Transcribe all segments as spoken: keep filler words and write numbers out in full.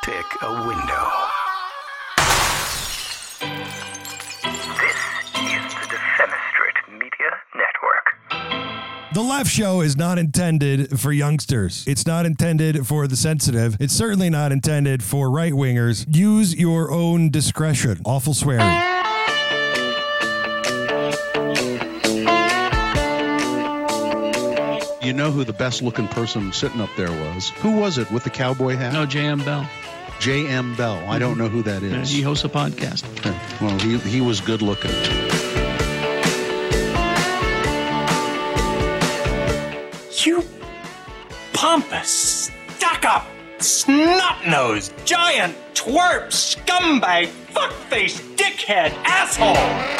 pick a window. This is the Defenestrate Media Network. The Left Show is not intended for youngsters. It's not intended for the sensitive. It's certainly not intended for right-wingers. Use your own discretion. Awful swearing. You know who the best-looking person sitting up there was? Who was it with the cowboy hat? No, J M. Bell. J M. Bell. I don't know who that is. Yeah, he hosts a podcast. Okay. Well, he, he was good-looking. You pompous, stuck-up, snot-nosed, giant, twerp, scumbag, fuckface, dickhead, asshole!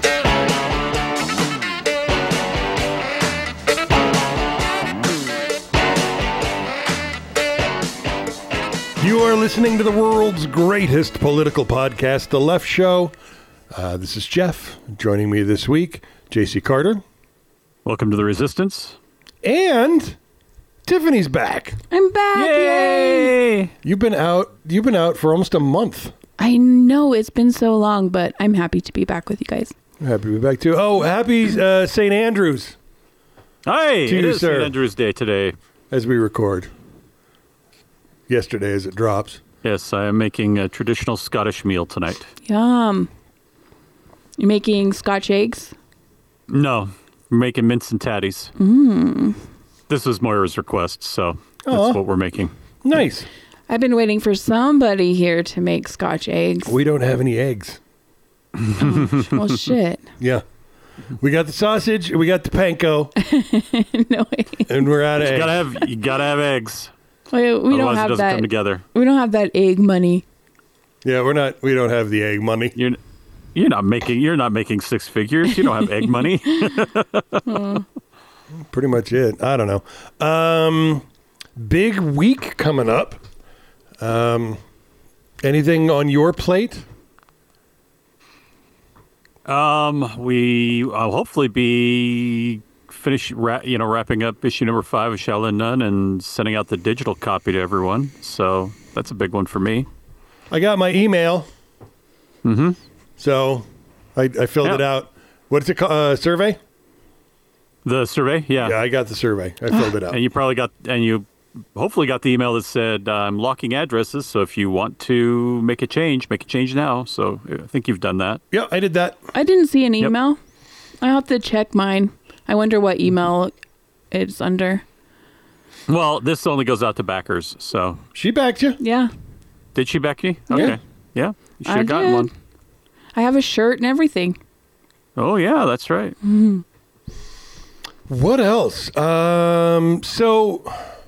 You are listening to the world's greatest political podcast, The Left Show. Uh, this is Jeff. Joining me this week, J C Carter. Welcome to the Resistance. And Tiffany's back. I'm back. Yay! Yay! You've been out. You've been out for almost a month. I know it's been so long, but I'm happy to be back with you guys. Happy to be back too. Oh, happy uh, Saint Andrews. Hi, To it you, is sir. Saint Andrew's Day today. As we record. Yesterday as it drops. Yes, I am making a traditional Scottish meal tonight. Yum. You're making Scotch eggs? No, we're making mince and tatties. Mmm. This was Moira's request, so Aw. that's what we're making. Nice. I've been waiting for somebody here to make Scotch eggs. We don't have any eggs. Well, shit. Yeah. We got the sausage, we got the panko, No way. and we're out of You eggs. gotta have, you gotta have eggs. We, we Otherwise, don't it have doesn't that. come together. We don't have that egg money. Yeah, we're not. We don't have the egg money. You're, you're not making. You're not making six figures. You don't have egg money. Pretty much it. I don't know. Um, big week coming up. Um, anything on your plate? Um, we will hopefully be finish, ra- you know, wrapping up issue number five of Shaolin Nun and sending out the digital copy to everyone. So that's a big one for me. I got my email, Mm-hmm. so I, I filled Yeah. it out. What's it called? Uh, survey? The survey, yeah. Yeah, I got the survey. I filled it out. And you probably got, and you hopefully got the email that said, I'm locking addresses. So if you want to make a change, make a change now. So I think you've done that. Yeah, I did that. I didn't see an Yep. email. I have to check mine. I wonder what email it's under. Well, this only goes out to backers. So She backed you. Yeah. did she back you? Yeah. Okay. Yeah. You should I have gotten did. one. I have a shirt and everything. Oh, yeah, that's right. What else? Um, so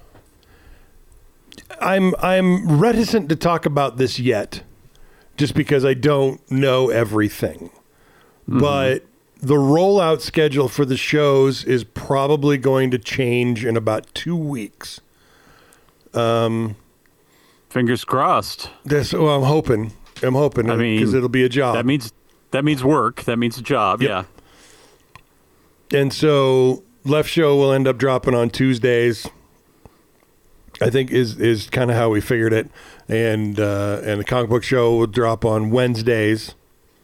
I'm I'm reticent to talk about this yet, just because I don't know everything. But the rollout schedule for the shows is probably going to change in about two weeks. Fingers crossed. That's well, I'm hoping. I'm hoping I mean, because it'll be a job. That means that means work. That means a job. Yep. Yeah. And so Left Show will end up dropping on Tuesdays. I think is is kind of how we figured it, and uh, and the comic book show will drop on Wednesdays,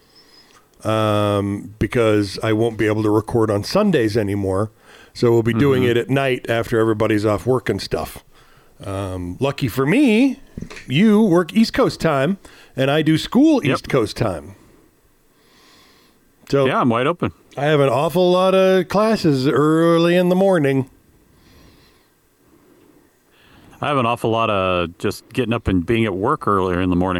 um, because I won't be able to record on Sundays anymore. So we'll be doing it at night after everybody's off work and stuff. Um, lucky for me, you work East Coast time, and I do school Yep. East Coast time. So Yeah, I'm wide open. I have an awful lot of classes early in the morning. I have an awful lot of just getting up and being at work earlier in the morning.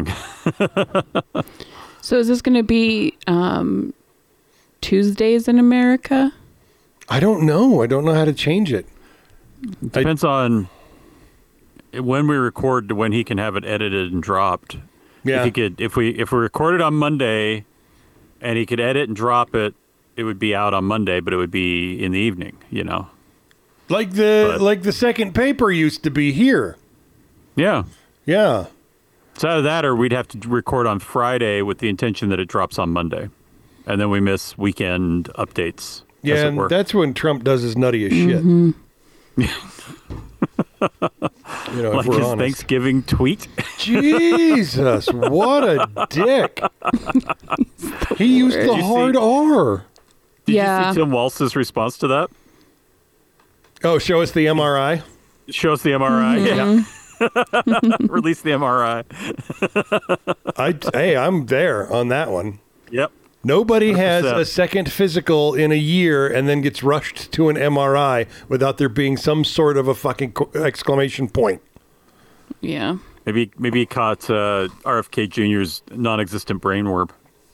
So is this going to be um, Tuesdays in America? I don't know. I don't know how to change it. Depends on when we record to when he can have it edited and dropped. Yeah. If he could, if we if we recorded on Monday, and he could edit and drop it, it would be out on Monday, but it would be in the evening. You know. Like the But- like the second paper used to be here. Yeah. Yeah. It's either that, or we'd have to record on Friday with the intention that it drops on Monday, and then we miss weekend updates. Yeah, as it and were. that's when Trump does his nuttiest Mm-hmm. shit. You know, like if we're his honest. Thanksgiving tweet. Jesus, what a dick. He used the Did you hard see- R. Did Yeah. you see Tim Walz's response to that? Oh, show us the M R I. Show us the M R I. Yeah. Release the M R I. I, hey, I'm there on that one. Yep. Nobody has one hundred a percent. second physical in a year and then gets rushed to an M R I without there being some sort of a fucking co- exclamation point. Yeah. Maybe maybe he caught uh, R F K Junior's non-existent brainworm.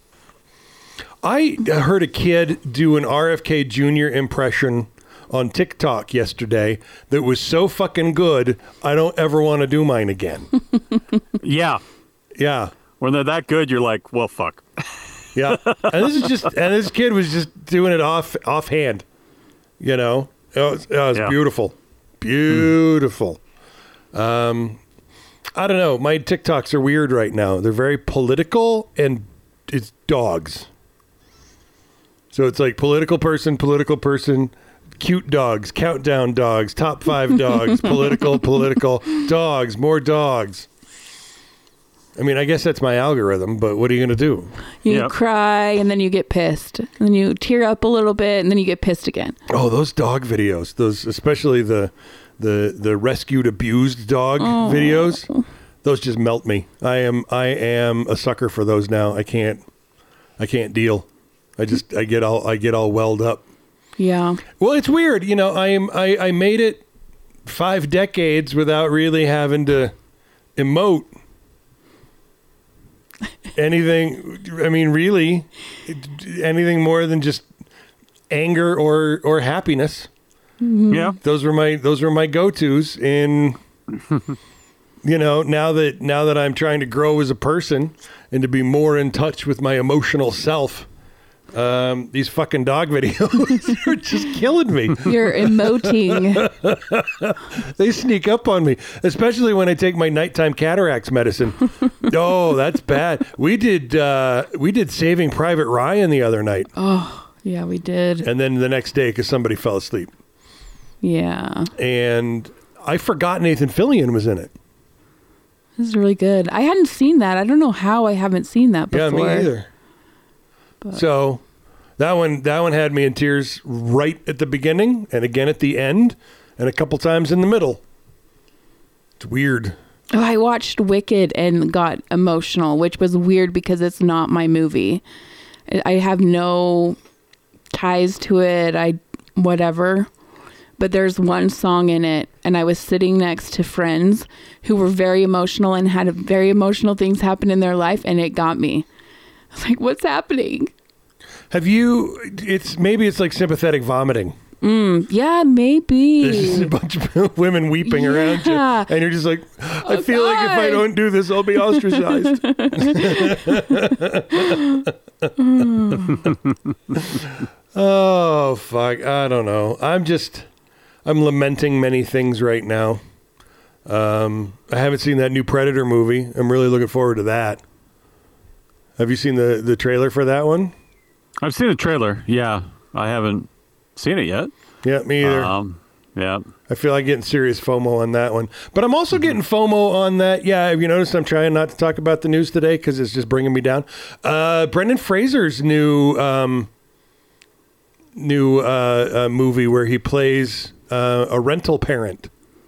I heard a kid do an R F K Junior impression on TikTok yesterday that was so fucking good, I don't ever want to do mine again. Yeah. Yeah. When they're that good, you're like, well, fuck. Yeah. And this is just, and this kid was just doing it off offhand. You know, it was, it was Yeah. beautiful. Beautiful. Um, I don't know. My TikToks are weird right now. They're very political and it's dogs. So it's like political person, political person, cute dogs, countdown dogs, top five dogs, political, political, dogs, more dogs. I mean, I guess that's my algorithm, but what are you going to do? You Yep. cry and then you get pissed. And then you tear up a little bit and then you get pissed again. Oh, those dog videos, those especially the the the rescued abused dog videos, those just melt me. I am I am a sucker for those now. I can't I can't deal. I just I get all I get all welled up. Yeah. Well, it's weird, you know. I am I, I made it five decades without really having to emote anything. I mean, really, anything more than just anger or or happiness. Yeah. Those were my those were my go-tos. In you know, now that now that I'm trying to grow as a person and to be more in touch with my emotional self. Um, these fucking dog videos are just killing me. You're emoting. They sneak up on me, especially when I take my nighttime cataracts medicine. Oh, that's bad. We did uh, we did Saving Private Ryan the other night, Oh, yeah, we did. and then the next day because somebody fell asleep, Yeah. and I forgot Nathan Fillion was in it. This is really good. I hadn't seen that. I don't know how I haven't seen that before. Yeah, me either. So that one that one had me in tears right at the beginning, and again at the end, and a couple times in the middle. It's weird. Oh, I watched Wicked and got emotional, which was weird because it's not my movie. I have no ties to it. I whatever. But there's one song in it, and I was sitting next to friends who were very emotional and had very emotional things happen in their life, and it got me. I was like, what's happening? Have you? It's maybe it's like sympathetic vomiting. Mm, yeah, maybe. There's just a bunch of women weeping around you, Yeah. and you're just like, I Oh, feel like if I God. don't do this, I'll be ostracized. Oh fuck! I don't know. I'm just, I'm lamenting many things right now. Um, I haven't seen that new Predator movie. I'm really looking forward to that. Have you seen the the trailer for that one? I've seen the trailer. Yeah. I haven't seen it yet. Yeah, me either. Um, yeah. I feel like getting serious FOMO on that one. But I'm also getting FOMO on that. Yeah, have you noticed I'm trying not to talk about the news today because it's just bringing me down? Uh, Brendan Fraser's new um, new uh, uh, movie where he plays uh, a rental parent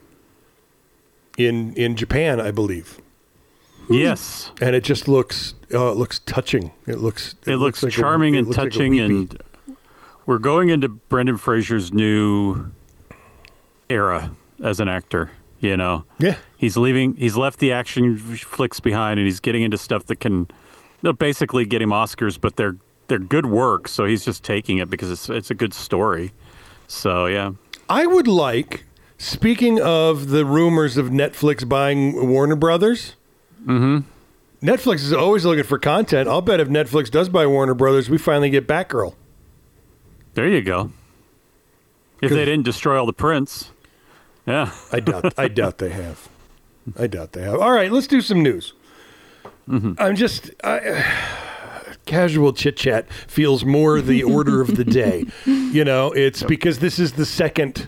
in in Japan, I believe. Yes. And it just looks oh, it looks touching. It looks It, looks, like a- charming it and looks like a touching, weepy. and we're going into Brendan Fraser's new era as an actor. You know, Yeah. he's leaving. He's left the action flicks behind, and he's getting into stuff that can, they'll basically get him Oscars. But they're they're good work, so he's just taking it because it's it's a good story. So yeah, I would like, speaking of the rumors of Netflix buying Warner Brothers, mm-hmm. Netflix is always looking for content. I'll bet if Netflix does buy Warner Brothers, we finally get Batgirl. There you go. If they didn't destroy all the prints, yeah. I doubt. I doubt they have. I doubt they have. All right, let's do some news. Mm-hmm. I'm just I, casual chit chat feels more the order of the day. You know, it's because this is the second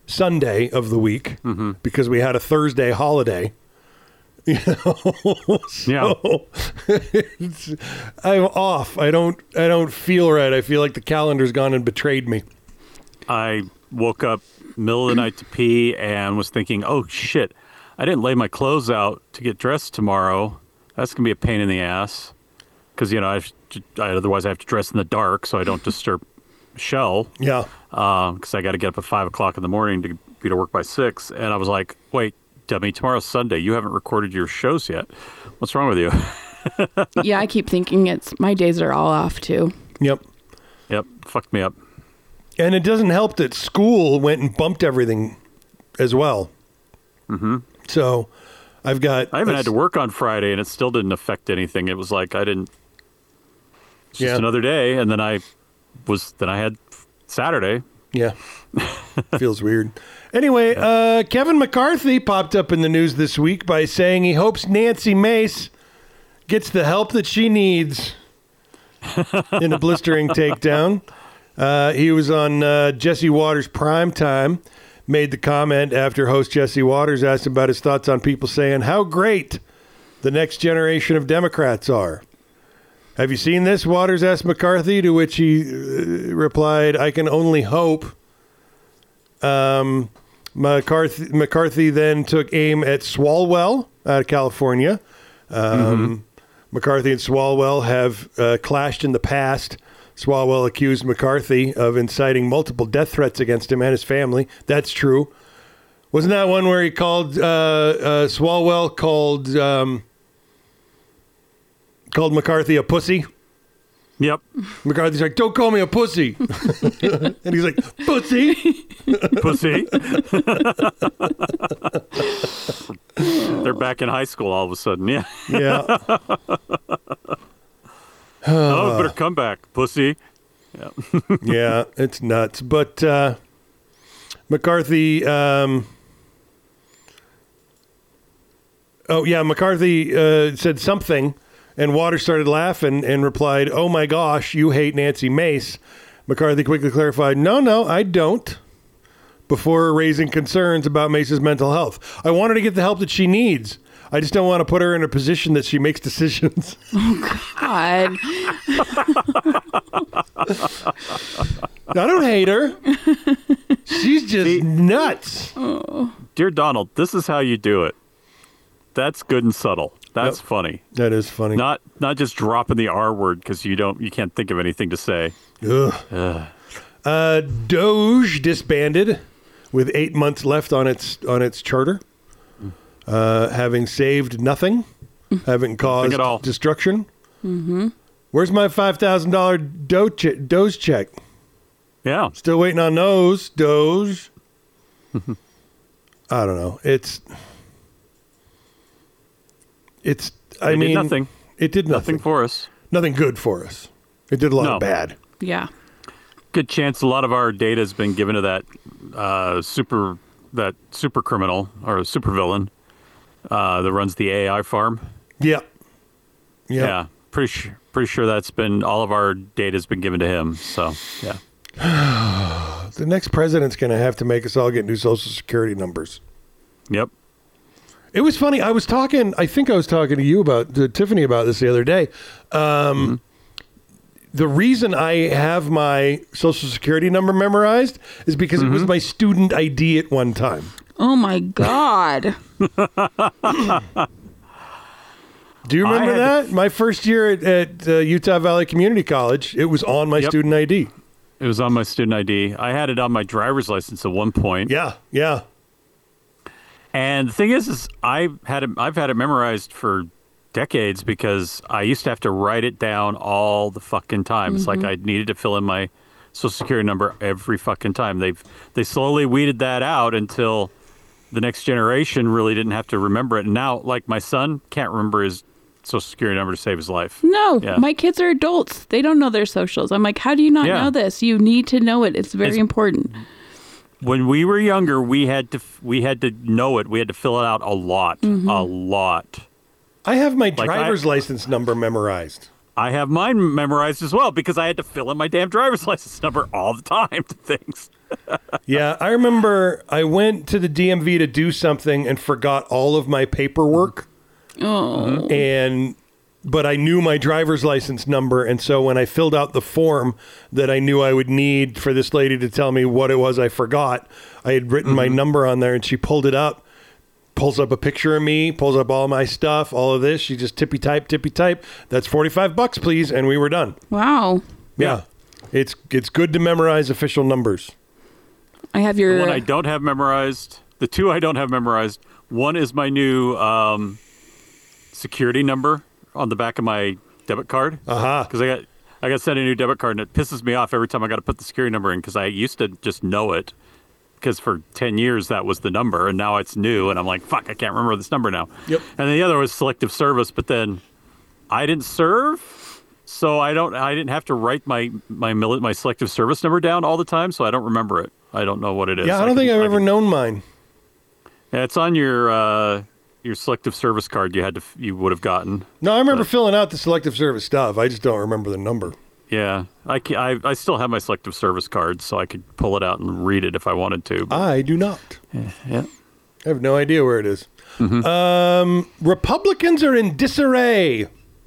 Sunday of the week Mm-hmm. because we had a Thursday holiday. You know, so it's, I'm off. I don't. I don't feel right. I feel like the calendar's gone and betrayed me. I woke up middle of the night to pee and was thinking, oh, shit, I didn't lay my clothes out to get dressed tomorrow. That's going to be a pain in the ass because, you know, I, have to, I otherwise I have to dress in the dark so I don't disturb Shell Yeah. because I got to get up at five o'clock in the morning to be to work by six. And I was like, wait, dummy, tomorrow's Sunday. You haven't recorded your shows yet. What's wrong with you? Yeah, I keep thinking it's my days are all off too. Yep. Yep, fucked me up. And it doesn't help that school went and bumped everything as well. Mm-hmm. So I've got. I haven't had to work on Friday, and it still didn't affect anything. It was like I didn't. It's just Yeah. another day, and then I was. Then I had Saturday. Yeah. Feels weird. Anyway, uh, Kevin McCarthy popped up in the news this week by saying he hopes Nancy Mace gets the help that she needs in a blistering takedown. Uh, he was on uh, Jesse Waters' Prime Time, made the comment after host Jesse Waters asked him about his thoughts on people saying how great the next generation of Democrats are. Have you seen this? Waters asked McCarthy, to which he uh, replied, I can only hope. Um, McCarthy, McCarthy then took aim at Swalwell out of California. Um, mm-hmm. McCarthy and Swalwell have uh, clashed in the past. Swalwell accused McCarthy of inciting multiple death threats against him and his family. That's true. Wasn't that one where he called, uh, uh, Swalwell called... Um, Called McCarthy a pussy. Yep. McCarthy's like, don't call me a pussy. And he's like, pussy. Pussy. They're back in high school all of a sudden. Yeah. Yeah. Oh, better come back, pussy. Yeah. Yeah, it's nuts. But uh, McCarthy... Um, oh, yeah, McCarthy uh, said something... And Waters started laughing and replied, oh, my gosh, you hate Nancy Mace. McCarthy quickly clarified, no, no, I don't, before raising concerns about Mace's mental health. I want her to get the help that she needs. I just don't want to put her in a position that she makes decisions. Oh, God. I don't hate her. She's just See, nuts. Oh. Dear Donald, this is how you do it. That's good and subtle. That's yep. funny. That is funny. Not not just dropping the R word because you don't you can't think of anything to say. Ugh. Ugh. Uh, Doge disbanded with eight months left on its on its charter, uh, having saved nothing, having caused destruction. Mm-hmm. Where's my five thousand dollar Doge Doge check? Yeah, still waiting on those Doge. I don't know. It's. It's, I it mean, did nothing. It did nothing. Nothing for us. Nothing good for us. It did a lot no. of bad. Yeah. Good chance a lot of our data has been given to that uh, super that super criminal or super villain uh, that runs the A I farm. Yeah. Yeah. Yeah. Pretty sure. Pretty sure that's been all of our data has been given to him. So yeah. The next president's going to have to make us all get new Social Security numbers. Yep. It was funny. I was talking, I think I was talking to you about, to Tiffany about this the other day. Um, mm-hmm. The reason I have my Social Security number memorized is because mm-hmm. it was my student I D at one time. Oh, my God. Do you remember that? To... My first year at, at uh, Utah Valley Community College, it was on my yep. student I D. It was on my student I D. I had it on my driver's license at one point. Yeah, yeah. And the thing is, is I've had it, I've had it memorized for decades because I used to have to write it down all the fucking time. Mm-hmm. It's like I needed to fill in my Social Security number every fucking time. They've they slowly weeded that out until the next generation really didn't have to remember it. And now, like my son can't remember his Social Security number to save his life. No, yeah. my kids are adults. They don't know their socials. I'm like, how do you not yeah. know this? You need to know it. It's very it's, important. When we were younger, we had to we had to know it. We had to fill it out a lot, mm-hmm. a lot. I have my like driver's I, license number memorized. I have mine memorized as well because I had to fill in my damn driver's license number all the time to things. Yeah, I remember I went to the D M V to do something and forgot all of my paperwork. Oh. And but I knew my driver's license number, and so when I filled out the form that I knew I would need for this lady to tell me what it was I forgot, I had written my number on there, and she pulled it up, pulls up a picture of me, pulls up all my stuff, all of this. She just tippy type, tippy type. That's forty-five bucks, please, and we were done. Wow. Yeah, it's it's good to memorize official numbers. I have The your. one I don't have memorized, the two I don't have memorized, one is my new um, security number on the back of my debit card. Uh-huh. Because I got I got sent a new debit card, and it pisses me off every time I got to put the security number in because I used to just know it. Because for ten years that was the number, and now it's new, and I'm like, fuck, I can't remember this number now. Yep. And then the other was selective service, but then I didn't serve, so I don't. I didn't have to write my my mili- my selective service number down all the time, so I don't remember it. I don't know what it is. Yeah, I don't can- think I've I ever can- known mine. Yeah, it's on your uh, your selective service card. You had to you would have gotten. No, I remember filling out the selective service stuff. I just don't remember the number. Yeah, I, ca- I I still have my selective service card, so I could pull it out and read it if I wanted to. but- I do not. yeah. I have no idea where it is. Mm-hmm. Um, Republicans are in disarray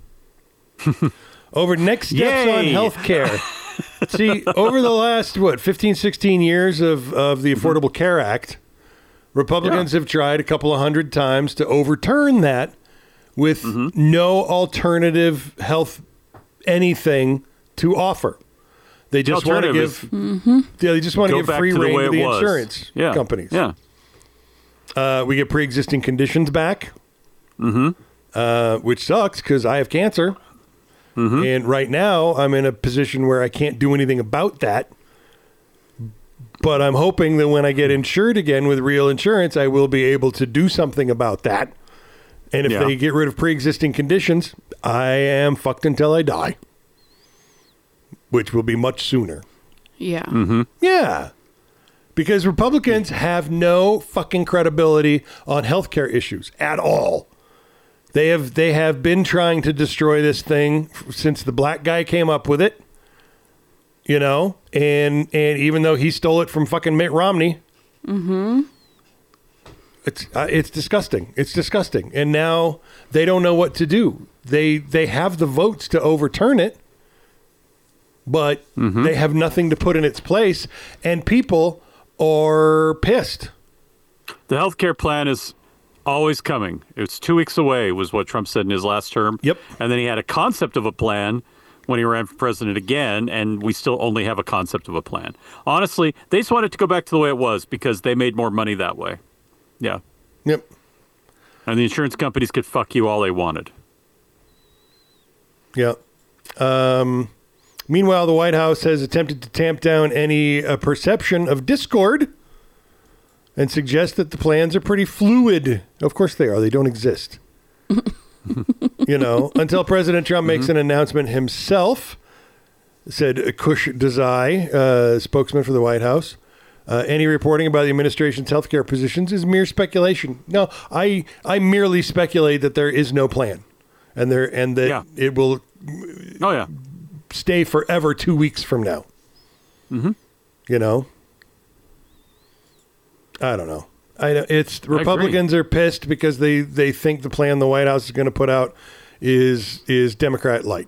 over next steps on Yay. health care. See, over the last, what, fifteen, sixteen years of, of the Affordable Care Act, Republicans have tried a couple of hundred times to overturn that with no alternative health anything to offer. They just want to alternative give, yeah, they just want to Go give back free to the rein way to the it was. insurance yeah. companies. Yeah. Uh, we get pre-existing conditions back, mm-hmm. uh, which sucks because I have cancer. Mm-hmm. And right now I'm in a position where I can't do anything about that. But I'm hoping that when I get insured again with real insurance, I will be able to do something about that. And if Yeah. they get rid of pre-existing conditions, I am fucked until I die, which will be much sooner. Yeah. Yeah. Because Republicans have no fucking credibility on healthcare issues at all. They have they have been trying to destroy this thing since the black guy came up with it. You know, and and even though he stole it from fucking Mitt Romney, mm-hmm. it's uh, it's disgusting. It's disgusting. And now they don't know what to do. They they have the votes to overturn it, but they have nothing to put in its place, and people are pissed. The health care plan is always coming. It's two weeks away, was what Trump said in his last term. Yep. And then he had a concept of a plan when he ran for president again, and we still only have a concept of a plan. Honestly, they just want it to go back to the way it was because they made more money that way. Yeah. Yep. And the insurance companies could fuck you all they wanted. Yeah. Um, meanwhile, the White House has attempted to tamp down any uh, perception of discord and suggest that the plans are pretty fluid. Of course they are. They don't exist. You know, until President Trump makes an announcement himself, said Kush Desai, uh, spokesman for the White House. Uh, any reporting about the administration's healthcare positions is mere speculation. No, I I merely speculate that there is no plan, and there and that Yeah. it will Oh, yeah. stay forever two weeks from now. Mm-hmm. You know, I don't know. I know it's Republicans are pissed because they they think the plan the White House is going to put out is is Democrat light.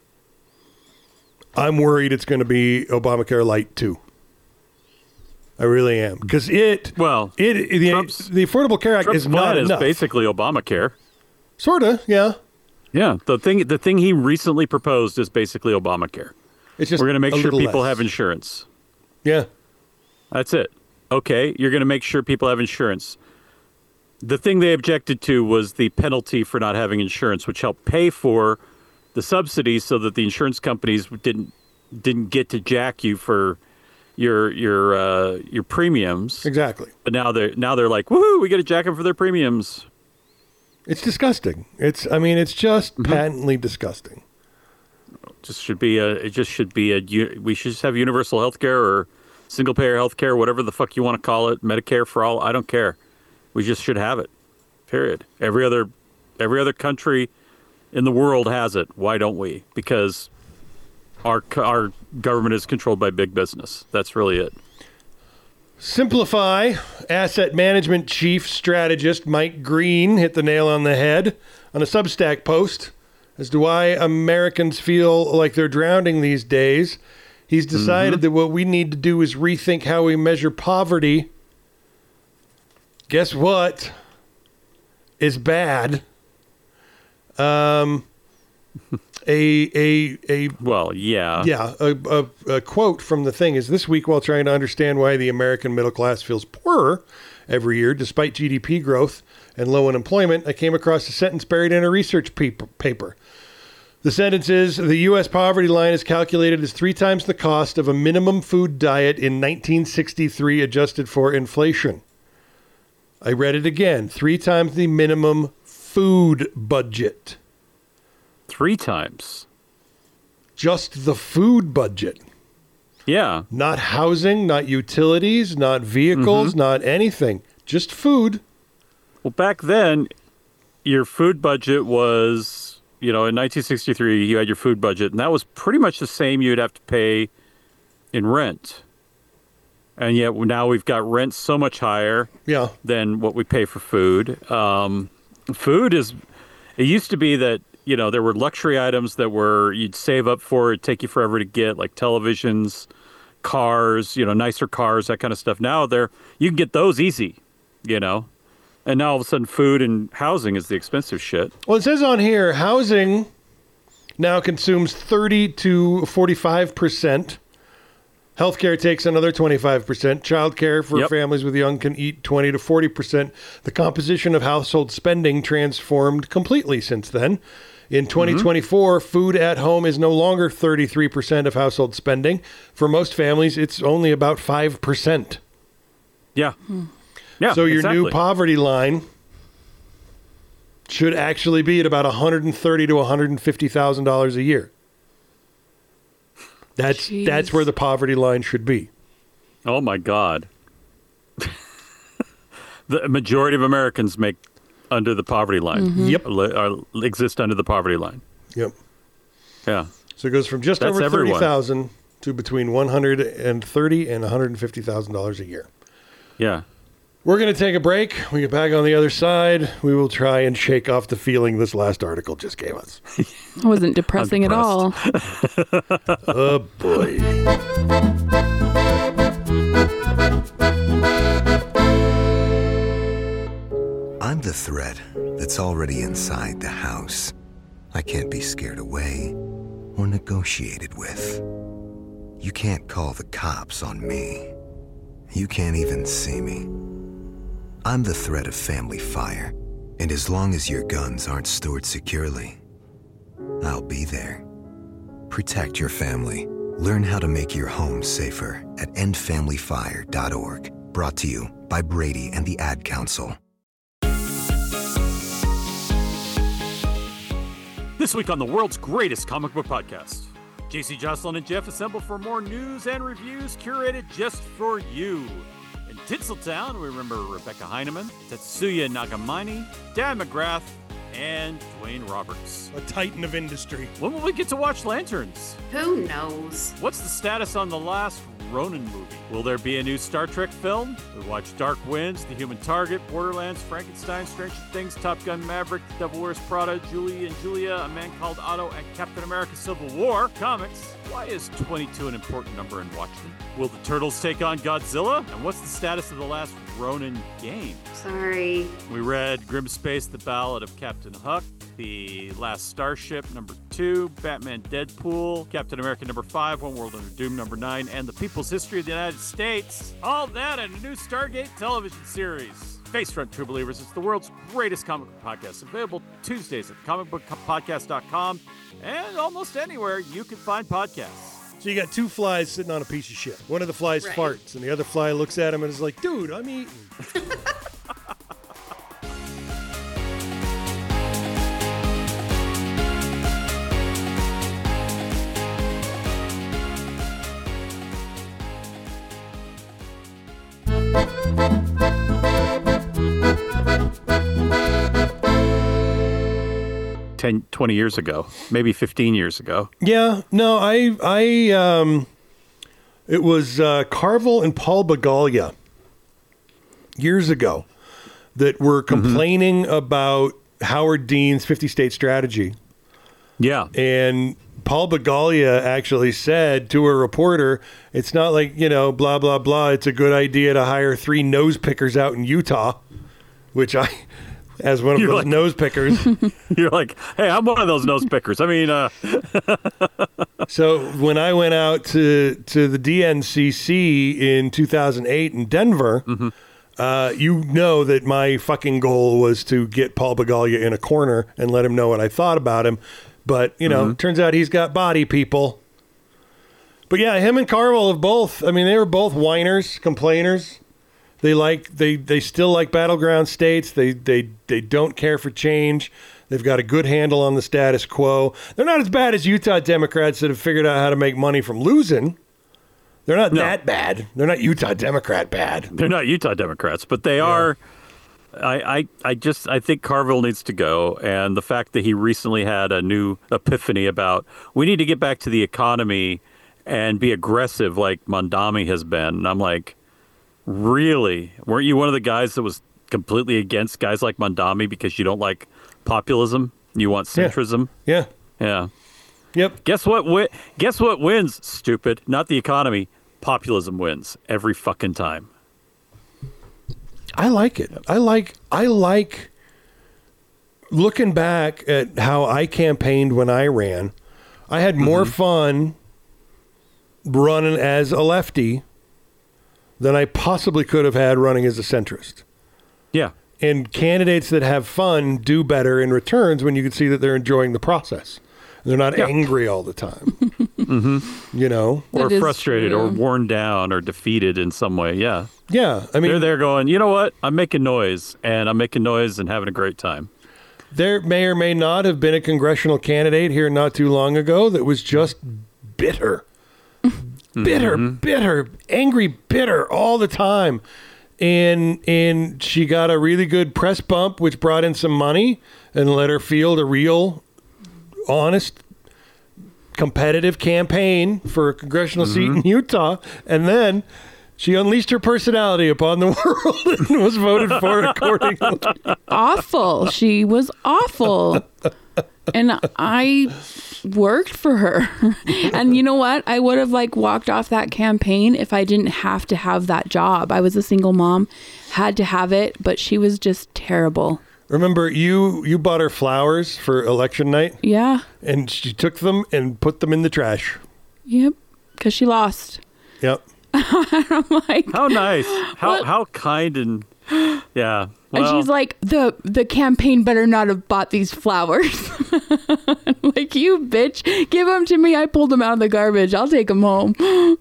I'm worried it's going to be Obamacare light too. I really am because it Well, it the, Trump's- the Affordable Care Act Trump's is not plan is enough. basically Obamacare. Sorta, yeah. Yeah. The thing the thing he recently proposed is basically Obamacare. It's just We're going to make a sure little people less. have insurance. Yeah, That's it. Okay, you're going to make sure people have insurance. The thing they objected to was the penalty for not having insurance, which helped pay for the subsidies so that the insurance companies didn't didn't get to jack you for your your uh, your premiums. exactly. But now they're now they're like, woohoo, we get to jack them for their premiums. It's disgusting. It's I mean, it's just Mm-hmm. patently disgusting. Just should be a it just should be a u- we should just have universal health care or single payer health care, whatever the fuck you want to call it, Medicare for all, I don't care. We just should have it. Period. Every other every other country in the world has it. Why don't we? Because our co- our government is controlled by big business. That's really it. Simplify asset management chief strategist Mike Green hit the nail on the head on a Substack post as to why Americans feel like they're drowning these days. He's decided mm-hmm. that what we need to do is rethink how we measure poverty. Guess what? It's bad. Um, a a a well, yeah, yeah. A, a, a quote from the thing is, "This week, while trying to understand why the American middle class feels poorer every year despite G D P growth and low unemployment, I came across a sentence buried in a research paper." paper. The sentence is, "The U S poverty line is calculated as three times the cost of a minimum food diet in nineteen sixty-three, adjusted for inflation." I read it again. Three times the minimum food budget. Three times. Just the food budget. Yeah. Not housing, not utilities, not vehicles, mm-hmm. not anything. Just food. Well, back then, your food budget was, you know, in nineteen sixty-three, you had your food budget, and that was pretty much the same you'd have to pay in rent. And yet now we've got rent so much higher yeah. than what we pay for food. Um, food is, it used to be that, you know, there were luxury items that were, you'd save up for, it'd take you forever to get, like televisions, cars, you know, nicer cars, that kind of stuff. Now they're, you can get those easy, you know. And now all of a sudden food and housing is the expensive shit. Well, it says on here, housing now consumes thirty to forty-five percent. Healthcare takes another twenty-five percent. Childcare for yep. families with young can eat twenty to forty percent. The composition of household spending transformed completely since then. In twenty twenty-four, mm-hmm. food at home is no longer thirty-three percent of household spending. For most families, it's only about five percent. Yeah. Hmm. Yeah. So your exactly. new poverty line should actually be at about one hundred thirty thousand to one hundred fifty thousand dollars a year. That's Jeez. That's where the poverty line should be. Oh, my God. The majority of Americans make under the poverty line. Mm-hmm. Yep. Or, or exist under the poverty line. Yep. Yeah. So it goes from just That's over thirty thousand dollars everyone. to between one hundred thirty thousand dollars and one hundred fifty thousand dollars a year. Yeah. We're going to take a break. We get back on the other side. We will try and shake off the feeling this last article just gave us. It wasn't depressing at all. Oh, boy. I'm the threat that's already inside the house. I can't be scared away or negotiated with. You can't call the cops on me. You can't even see me. I'm the threat of family fire, and as long as your guns aren't stored securely, I'll be there. Protect your family. Learn how to make your home safer at end family fire dot org. Brought to you by Brady and the Ad Council. This week on the world's greatest comic book podcast, J C Jocelyn and Jeff assemble for more news and reviews curated just for you. In Tinseltown, we remember Rebecca Heineman, Tetsuya Nagamine, Dan McGrath, and Dwayne Roberts. A titan of industry. When will we get to watch Lanterns? Who knows? What's the status on the last Ronin movie? Will there be a new Star Trek film? We watch Dark Winds, The Human Target, Borderlands, Frankenstein, Stranger Things, Top Gun Maverick, The Devil Wears Prada, Julie and Julia, A Man Called Otto, and Captain America Civil War. Comics. Why is twenty-two an important number in Watchmen? Will the Turtles take on Godzilla? And what's the status of the last Ronin game? Sorry. We read Grimspace, The Ballad of Captain Hook, The Last Starship, number two, Batman Deadpool, Captain America, number five, One World Under Doom, number nine, and The People's History of the United States. All that and a new Stargate television series. Facefront True Believers, it's the world's greatest comic book podcast, available Tuesdays at comic book podcast dot com and almost anywhere you can find podcasts. So you got two flies sitting on a piece of shit. One of the flies Right. farts, and the other fly looks at him and is like, dude, I'm eating. ten, twenty years ago, maybe fifteen years ago. Yeah, no, I, I, um, it was uh, Carvel and Paul Bagaglia years ago that were complaining mm-hmm. about Howard Dean's fifty-state strategy. Yeah. And Paul Begaglia actually said to a reporter, it's not like, you know, blah, blah, blah. It's a good idea to hire three nose pickers out in Utah, which I, as one of you're those like, nose pickers. You're like, hey, I'm one of those nose pickers. I mean, uh. So when I went out to, to the D N C C in two thousand eight in Denver, mm-hmm. uh, you know that my fucking goal was to get Paul Begaglia in a corner and let him know what I thought about him. But, you know, mm-hmm. turns out he's got body, people. But yeah, him and Carville have both, I mean, they were both whiners, complainers. They like, they, they still like battleground states. They, they, they don't care for change. They've got a good handle on the status quo. They're not as bad as Utah Democrats that have figured out how to make money from losing. They're not no. that bad. They're not Utah Democrat bad. They're not Utah Democrats, but they yeah. are... I, I, I just I think Carville needs to go, and the fact that he recently had a new epiphany about we need to get back to the economy and be aggressive like Mondami has been. And I'm like, really? Weren't you one of the guys that was completely against guys like Mondami because you don't like populism? You want centrism? Yeah. Yeah. yeah. Yep. Guess what? Wi- guess what wins? Stupid. Not the economy. Populism wins every fucking time. I like it. I like I like looking back at how I campaigned when I ran. I had more mm-hmm. fun running as a lefty than I possibly could have had running as a centrist. Yeah. And candidates that have fun do better in returns when you can see that they're enjoying the process. They're not yeah. angry all the time. mm-hmm. You know? Or frustrated true. or worn down or defeated in some way. Yeah. Yeah. I mean, they're there going, you know what? I'm making noise and I'm making noise and having a great time. There may or may not have been a congressional candidate here not too long ago that was just bitter. bitter, mm-hmm. bitter, angry, bitter all the time. And and she got a really good press bump, which brought in some money and let her field a real honest, competitive campaign for a congressional mm-hmm. seat in Utah, and then she unleashed her personality upon the world and was voted for accordingly. Awful. She was awful. And I worked for her. And you know what? I would have like walked off that campaign if I didn't have to have that job. I was a single mom, had to have it, but she was just terrible. Remember, you you bought her flowers for election night? Yeah. And she took them and put them in the trash. Yep, because she lost. Yep. I'm like, how nice. How what? how kind and, yeah. Well. And she's like, the the campaign better not have bought these flowers. Like, you bitch, give them to me. I pulled them out of the garbage. I'll take them home.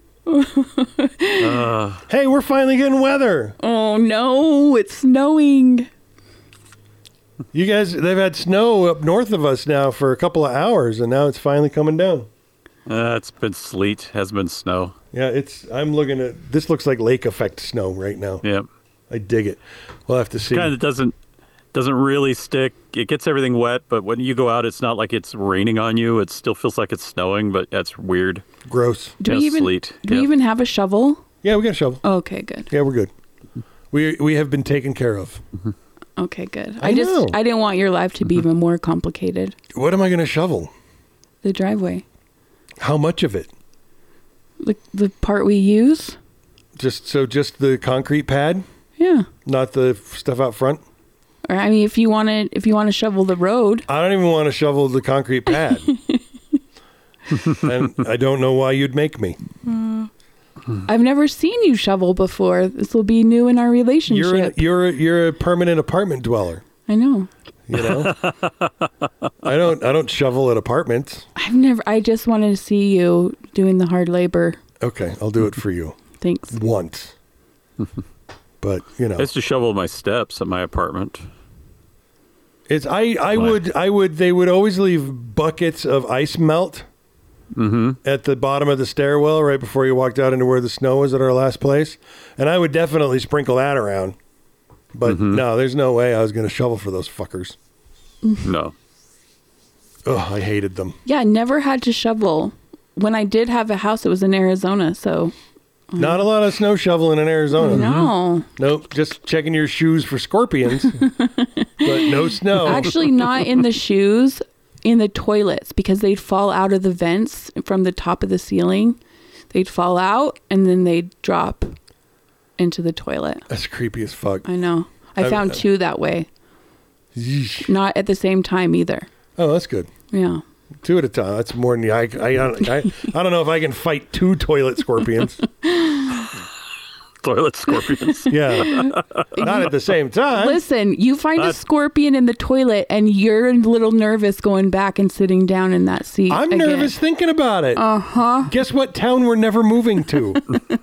uh. Hey, we're finally getting weather. Oh, no, it's snowing. You guys, they've had snow up north of us now for a couple of hours, and now it's finally coming down. Uh, it's been sleet, has been snow. Yeah, it's. I'm looking at, this looks like lake effect snow right now. Yep. I dig it. We'll have to see. Kind of doesn't, doesn't really stick. It gets everything wet, but when you go out, it's not like it's raining on you. It still feels like it's snowing, but that's weird. Gross. Do yeah, we even, sleet. Do yep. we even have a shovel? Yeah, we got a shovel. Oh, okay, good. Yeah, we're good. We we have been taken care of. Mm-hmm. Okay, good. I, I just know. I didn't want your life to be even more complicated. What am I going to shovel? The driveway. How much of it? The the part we use? Just so just the concrete pad? Yeah. Not the stuff out front? Or I mean, if you want to if you want to shovel the road. I don't even want to shovel the concrete pad. And I don't know why you'd make me. Uh, I've never seen you shovel before. This will be new in our relationship. You're a, you're a, you're a permanent apartment dweller. I know. You know, I don't I don't shovel at apartments. I've never. I just wanted to see you doing the hard labor. Okay, I'll do it for you. Thanks. Once. But you know, I used to shovel my steps at my apartment. It's I I Why? would I would they would always leave buckets of ice melt. Mm-hmm. At the bottom of the stairwell right before you walked out into where the snow was at our last place. And I would definitely sprinkle that around. But mm-hmm. no, there's no way I was going to shovel for those fuckers. No. Oh, I hated them. Yeah, I never had to shovel. When I did have a house, it was in Arizona, so Not a lot of snow shoveling in Arizona. No. Nope. Just checking your shoes for scorpions, but no snow. Actually, not in the shoes, in the toilets, because they'd fall out of the vents from the top of the ceiling. They'd fall out and then they'd drop into the toilet. That's creepy as fuck. I know. I I- found I- two that way. Yeesh. Not at the same time either. Oh, that's good. Yeah. Two at a time. That's more than the I. I, I, I don't know if I can fight two toilet scorpions. Toilet scorpions. Yeah, not at the same time. Listen, you find a That's- scorpion in the toilet and you're a little nervous going back and sitting down in that seat. I'm again. nervous thinking about it. Uh huh. Guess what town we're never moving to?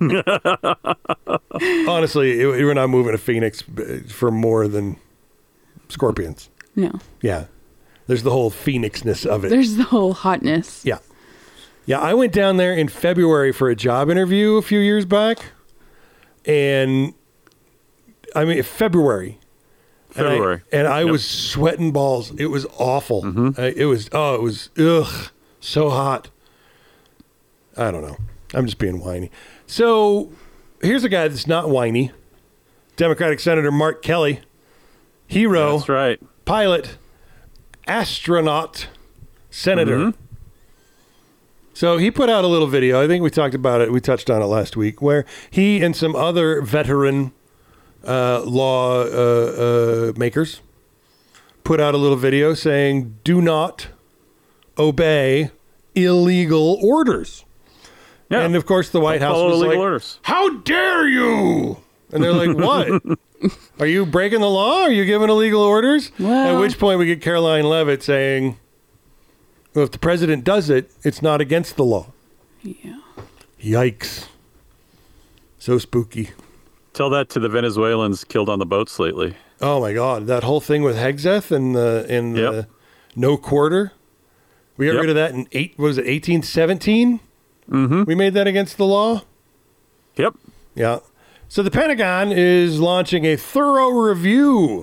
Honestly, it, we're not moving to Phoenix for more than scorpions. No. Yeah, there's the whole Phoenixness of it. There's the whole hotness. Yeah. Yeah, I went down there in February for a job interview a few years back. And I mean, February. February. And I, and I Yep. was sweating balls. It was awful. Mm-hmm. I, it was, oh, it was, ugh, so hot. I don't know. I'm just being whiny. So here's a guy that's not whiny Democratic Senator Mark Kelly, hero, That's right. pilot, astronaut, senator. Mm-hmm. So he put out a little video. I think we talked about it. We touched on it last week, where he and some other veteran uh, law uh, uh, makers put out a little video saying, "Do not obey illegal orders." Yeah. And of course, the White Don't House follow was like, illegal orders. "How dare you?" And they're like, "What? Are you breaking the law? Are you giving illegal orders?" Well- At which point we get Caroline Leavitt saying, well, if the president does it, it's not against the law. Yeah. Yikes. So spooky. Tell that to the Venezuelans killed on the boats lately. Oh my God. That whole thing with Hegseth and the, and the Yep. no quarter. We got Yep. rid of that in eight, what was it, eighteen seventeen? Mm-hmm. We made that against the law? Yep. Yeah. So the Pentagon is launching a thorough review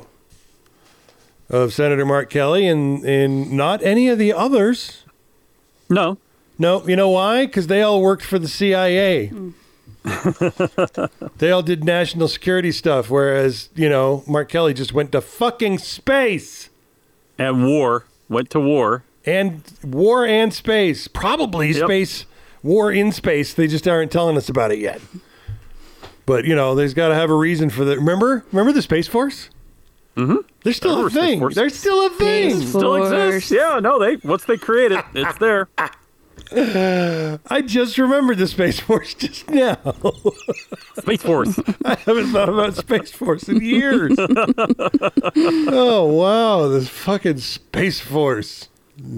of Senator Mark Kelly and, and not any of the others. No. No, you know why? Because they all worked for the C I A. They all did national security stuff, whereas, you know, Mark Kelly just went to fucking space. And war. Went to war. And war and space. Probably Yep. space, war in space. They just aren't telling us about it yet. But, you know, there's got to have a reason for that. Remember? Remember the Space Force? Mm-hmm. They're still Remember a Space thing. Force? They're still a thing. Space Still Force. exists. Yeah, no, they once they create it, it's there. I just remembered the Space Force just now. Space Force. I haven't thought about Space Force in years. Oh, wow. This fucking Space Force.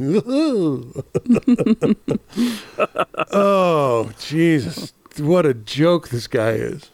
Oh, Jesus. What a joke this guy is.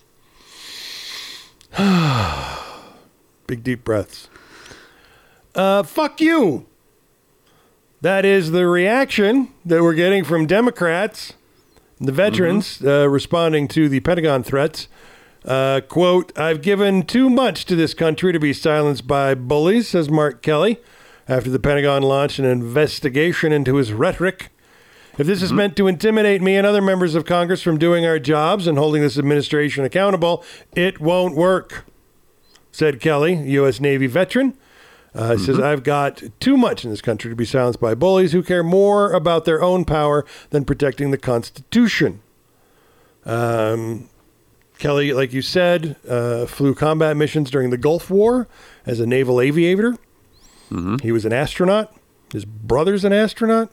Big, deep breaths. Uh, fuck you. That is the reaction that we're getting from Democrats, the veterans, uh, responding to the Pentagon threats. Uh, quote, "I've given too much to this country to be silenced by bullies," says Mark Kelly, after the Pentagon launched an investigation into his rhetoric. "If this is meant to intimidate me and other members of Congress from doing our jobs and holding this administration accountable, it won't work," said Kelly, U S Navy veteran. Uh, he says, "I've got too much in this country to be silenced by bullies who care more about their own power than protecting the Constitution." Um, Kelly, like you said, uh, flew combat missions during the Gulf War as a naval aviator. Mm-hmm. He was an astronaut. His brother's an astronaut.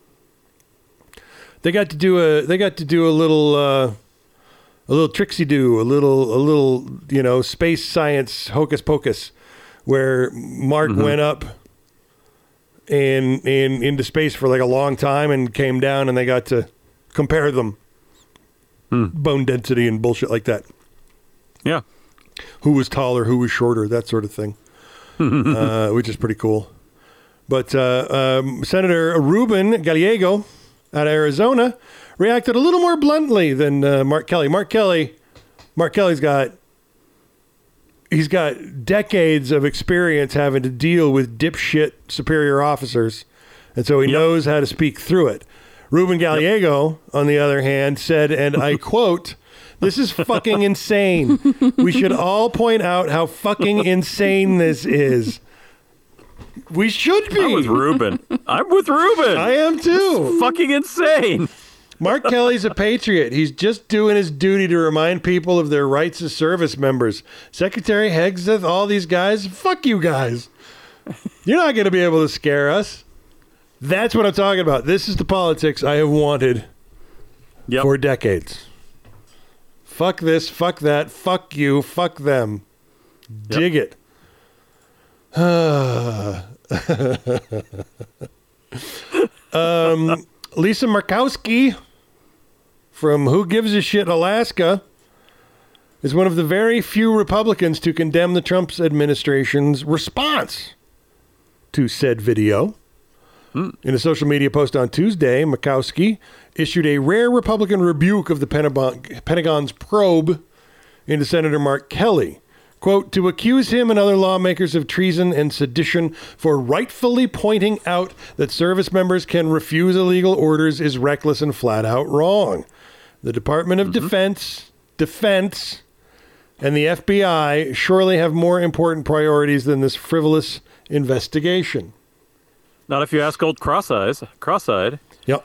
They got to do a. They got to do a little. Uh, a little tricksy do. A little. A little. You know, space science hocus pocus, where Mark Mm-hmm. went up and in into space for like a long time and came down, and they got to compare them. Hmm. Bone density and bullshit like that. Yeah. Who was taller, who was shorter, that sort of thing, uh, which is pretty cool. But uh, um, Senator Ruben Gallego out of Arizona reacted a little more bluntly than uh, Mark Kelly. Mark Kelly, Mark Kelly's got he's got decades of experience having to deal with dipshit superior officers, and so he Yep. knows how to speak through it. Ruben Gallego, on the other hand, said, and I quote, This is fucking insane. We should all point out how fucking insane this is. We should be. I'm with Ruben. I'm with Ruben. I am too. Fucking insane. Mark Kelly's a patriot. He's just doing his duty to remind people of their rights as service members. Secretary Hegseth, all these guys, fuck you guys. You're not going to be able to scare us. That's what I'm talking about. This is the politics I have wanted Yep. for decades. Fuck this, fuck that, fuck you, fuck them. Yep. Dig it. um, Lisa Murkowski from Who Gives a Shit Alaska is one of the very few Republicans to condemn the Trump administration's response to said video. Hmm. In a social media post on Tuesday, Murkowski issued a rare Republican rebuke of the Pentagon, Pentagon's probe into Senator Mark Kelly. Quote, to accuse him and other lawmakers of treason and sedition for rightfully pointing out that service members can refuse illegal orders is reckless and flat out wrong. The Department of mm-hmm. Defense, Defense, and the F B I surely have more important priorities than this frivolous investigation. Not if you ask old Cross-Eyes, Cross-Eyed. Yep.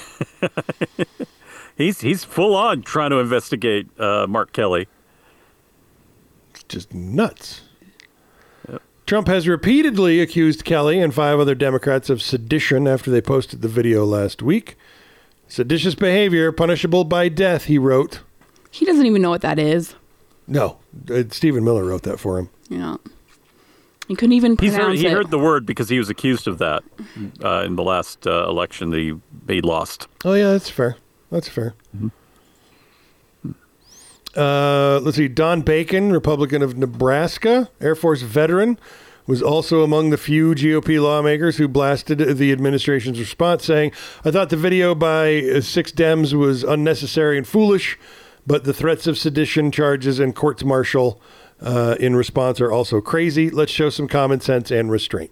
he's he's full on trying to investigate uh, Mark Kelly. It's just nuts. Yep. Trump has repeatedly accused Kelly and five other Democrats of sedition after they posted the video last week. Seditious behavior punishable by death, he wrote. He doesn't even know what that is. No, uh, Stephen Miller wrote that for him. Yeah. He couldn't even He's pronounce heard, he it. heard the word because he was accused of that uh, in the last uh, election that he, he lost. Oh, yeah, that's fair. That's fair. Mm-hmm. Uh, let's see. Don Bacon, Republican of Nebraska, Air Force veteran, was also among the few G O P lawmakers who blasted the administration's response, saying, I thought the video by uh, six Dems was unnecessary and foolish, but the threats of sedition charges and courts martial Uh, in response are also crazy. Let's show some common sense and restraint.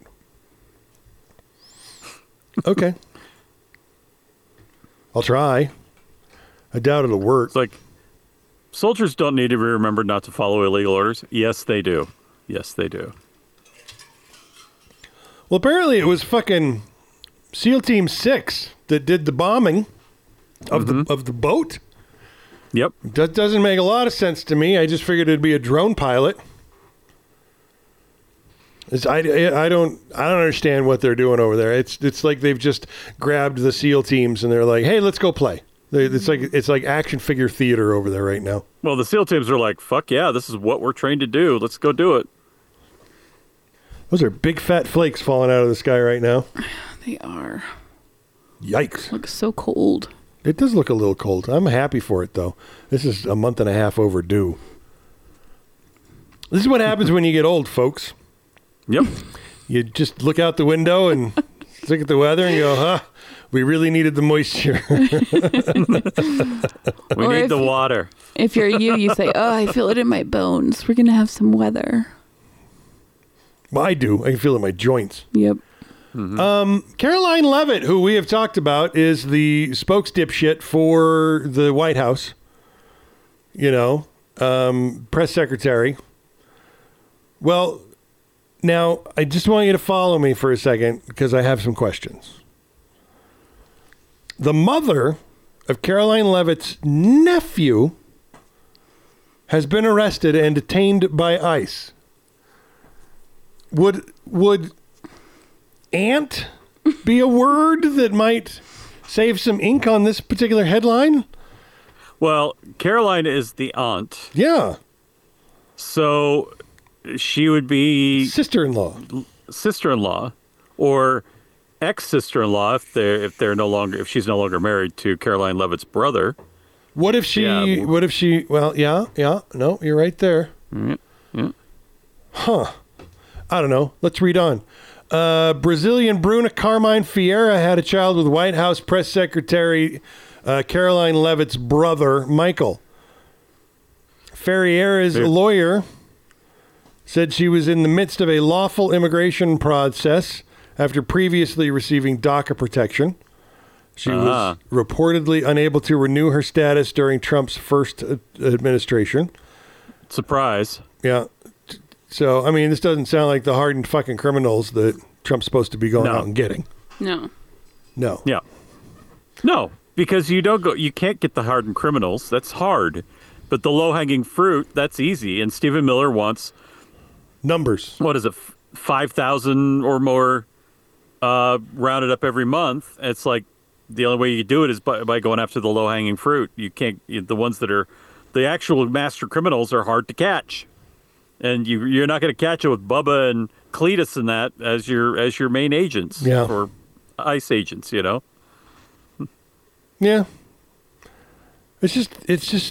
Okay. I'll try. I doubt it'll work. It's like, soldiers don't need to be remembered not to follow illegal orders. Yes, they do. Yes, they do. Well, apparently it was fucking SEAL Team six that did the bombing of mm-hmm. the of the boat. Yep. That doesn't make a lot of sense to me. I just figured it'd be a drone pilot. It's, I, I don't I don't understand what they're doing over there. It's it's like they've just grabbed the SEAL teams and they're like, hey, let's go play. They, it's like it's like action figure theater over there right now. Well, the SEAL teams are like, fuck yeah, this is what we're trained to do. Let's go do it. Those are big fat flakes falling out of the sky right now. They are. Yikes. Looks so cold. It does look a little cold. I'm happy for it, though. This is a month and a half overdue. This is what happens when you get old, folks. Yep. You just look out the window and look at the weather and go, huh, we really needed the moisture. we Or need if the you- water. If you're you, you say, oh, I feel it in my bones. We're going to have some weather. Well, I do. I can feel it in my joints. Yep. Mm-hmm. Um, Caroline Leavitt, who we have talked about, is the spokes dipshit for the White House. You know, um, press secretary. Well, now I just want you to follow me for a second because I have some questions. The mother of Caroline Leavitt's nephew has been arrested and detained by ICE. Would would aunt be a word that might save some ink on this particular headline? Well, Caroline is the aunt. Yeah. So she would be sister-in-law, sister-in-law, or ex-sister-in-law if they're if they're no longer if she's no longer married to Caroline Leavitt's brother. What if she? Yeah. What if she? Well, yeah, yeah. No, you're right there. Yeah, yeah. Huh. I don't know. Let's read on. Uh, Brazilian Bruna Carmine Vieira had a child with White House press secretary uh, Caroline Leavitt's brother, Michael. Ferreira's Yeah. lawyer said she was in the midst of a lawful immigration process after previously receiving DACA protection. She Ah. was reportedly unable to renew her status during Trump's first uh, administration. Surprise. Yeah. So, I mean, this doesn't sound like the hardened fucking criminals that Trump's supposed to be going No. out and getting. No. No. Yeah. No, because you don't go. You can't get the hardened criminals. That's hard. But the low-hanging fruit, that's easy. And Stephen Miller wants numbers. What is it? Five thousand or more uh, rounded up every month. It's like the only way you do it is by, by going after the low-hanging fruit. You can't. You, the ones that are the actual master criminals are hard to catch, and you you're not going to catch it with Bubba and Cletus and that as your as your main agents Yeah. or ICE agents. You know. Yeah. It's just, it's just,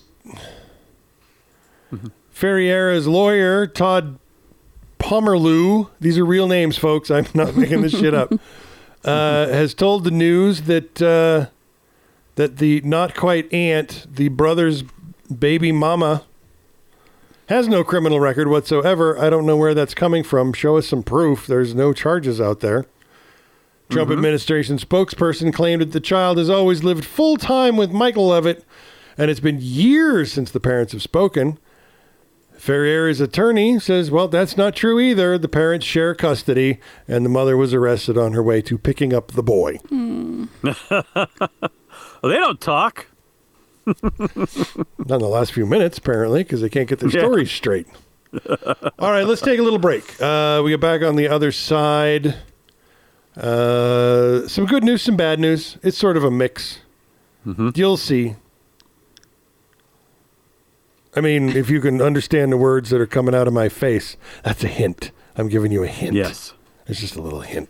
Ferriera's lawyer, Todd Pomerleau, these are real names, folks. I'm not making this shit up, uh, has told the news that, uh, that the not quite aunt, the brother's baby mama, has no criminal record whatsoever. I don't know where that's coming from. Show us some proof. There's no charges out there. Trump administration spokesperson claimed that the child has always lived full time with Michael Levitt, and it's been years since the parents have spoken. Ferriera's attorney says, well, that's not true either. The parents share custody, and the mother was arrested on her way to picking up the boy. Well, they don't talk. Not in the last few minutes, apparently, because they can't get their Yeah. stories straight. All right, let's take a little break. Uh, we get back on the other side. Uh, some good news, some bad news. It's sort of a mix. You'll see. I mean, if you can understand the words that are coming out of my face, that's a hint. I'm giving you a hint. Yes. It's just a little hint.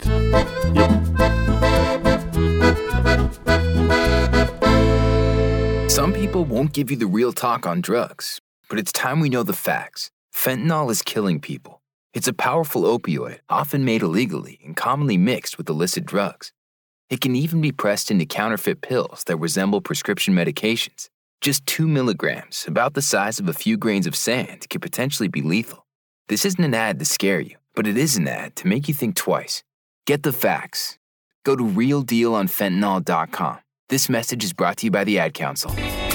Some people won't give you the real talk on drugs, but it's time we know the facts. Fentanyl is killing people. It's a powerful opioid, often made illegally and commonly mixed with illicit drugs. It can even be pressed into counterfeit pills that resemble prescription medications. Just two milligrams, about the size of a few grains of sand, could potentially be lethal. This isn't an ad to scare you, but it is an ad to make you think twice. Get the facts. Go to real deal on fentanyl dot com. This message is brought to you by the Ad Council.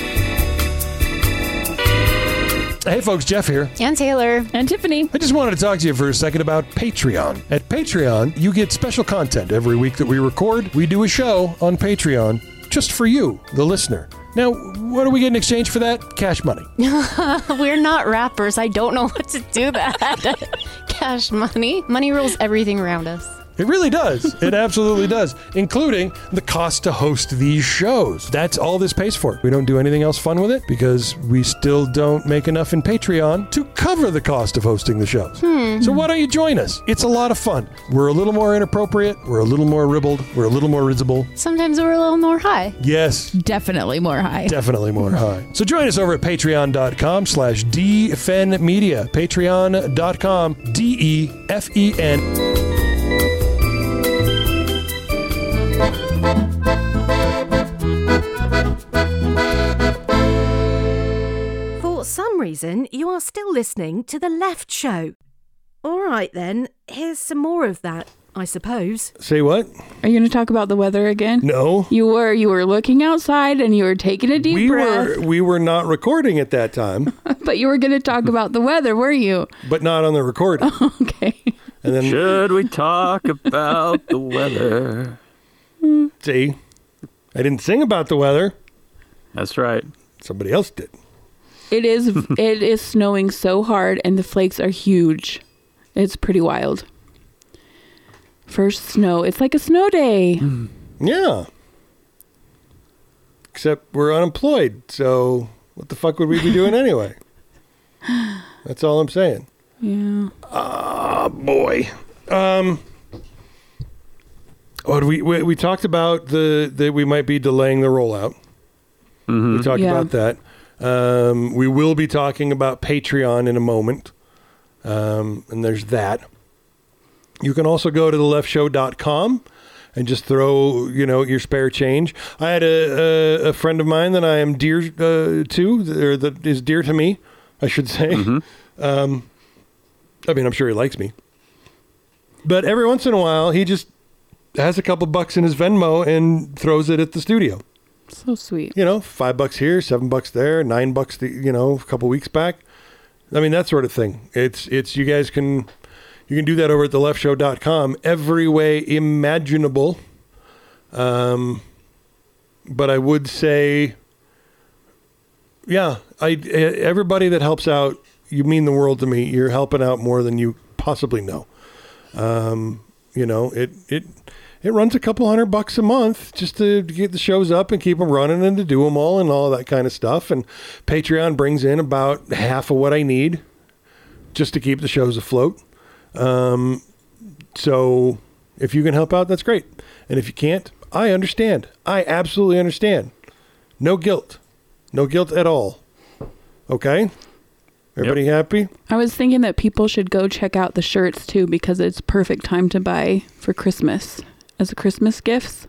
Hey folks, Jeff here. And Taylor. And Tiffany. I just wanted to talk to you for a second about Patreon. At Patreon, you get special content every week that we record. We do a show on Patreon just for you, the listener. Now, what do we get in exchange for that? Cash money. We're not rappers. I don't know what to do that. Cash money. Money rules everything around us. It really does. It absolutely does, including the cost to host these shows. That's all this pays for. We don't do anything else fun with it because we still don't make enough in Patreon to cover the cost of hosting the shows. Hmm. So why don't you join us? It's a lot of fun. We're a little more inappropriate. We're a little more ribbled. We're a little more risible. Sometimes we're a little more high. Yes. Definitely more high. Definitely more high. So join us over at patreon.com slash dfenmedia. Patreon.com D E F E N. For some reason, you are still listening to The Left Show. All right, then, here's some more of that, I suppose. Say what? Are you going to talk about the weather again? No. You were. You were looking outside and you were taking a deep We breath. were we were not recording at that time, But you were going to talk about the weather, were you? but not on the recording. Okay. And then Should we talk about the weather? see, I didn't sing about the weather. That's right. Somebody else did. It is it is snowing so hard and the flakes are huge. It's pretty wild. First snow. It's like a snow day. Yeah. Except we're unemployed, so what the fuck would we be doing anyway? That's all I'm saying. Yeah. Ah, boy. Um. What we, we we talked about the that we might be delaying the rollout. We talked Yeah. about that. Um, we will be talking about Patreon in a moment. Um, and there's that. You can also go to the left show dot com and just throw, you know, your spare change. I had a, a, a friend of mine that I am dear uh, to, or that is dear to me, I should say. Um, I mean, I'm sure he likes me. But every once in a while, he just has a couple bucks in his Venmo and throws it at the studio. So sweet. You know, five bucks here, seven bucks there, nine bucks, the, you know, a couple weeks back. I mean, that sort of thing. It's, it's, you guys can, you can do that over at the left show dot com every way imaginable. Um, but I would say, yeah, I, everybody that helps out, you mean the world to me. You're helping out more than you possibly know. Um, you know, it, it, it runs a couple hundred bucks a month just to get the shows up and keep them running and to do them all and all that kind of stuff. And Patreon brings in about half of what I need just to keep the shows afloat. Um, so if you can help out, that's great. And if you can't, I understand. I absolutely understand. No guilt. No guilt at all. Okay? Everybody yep. happy? I was thinking that people should go check out the shirts too, because it's perfect time to buy for Christmas as a Christmas gifts.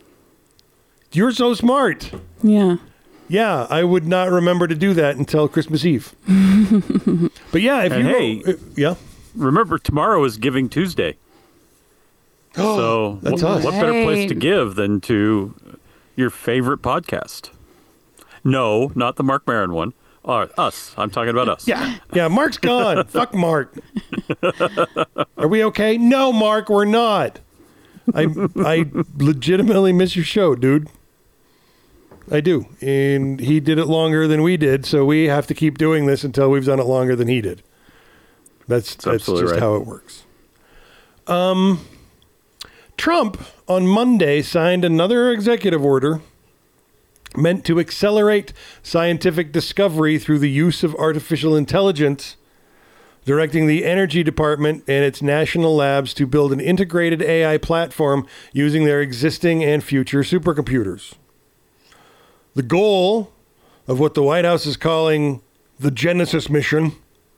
You're so smart. Yeah. Yeah, I would not remember to do that until Christmas Eve. But yeah, if and you hey, uh, yeah. Remember, tomorrow is Giving Tuesday. Oh, so that's what, us. what better place to give than to your favorite podcast? No, not the Mark Maron one. Uh, us. I'm talking about us. Yeah. Yeah, Mark's gone. Fuck Mark. Are we okay? No, Mark, we're not. I I legitimately miss your show, dude. I do. And he did it longer than we did, so we have to keep doing this until we've done it longer than he did. That's that's, that's just right. how it works. Um, Trump on Monday signed another executive order meant to accelerate scientific discovery through the use of artificial intelligence, directing the Energy Department and its national labs to build an integrated A I platform using their existing and future supercomputers. The goal of what the White House is calling the Genesis mission,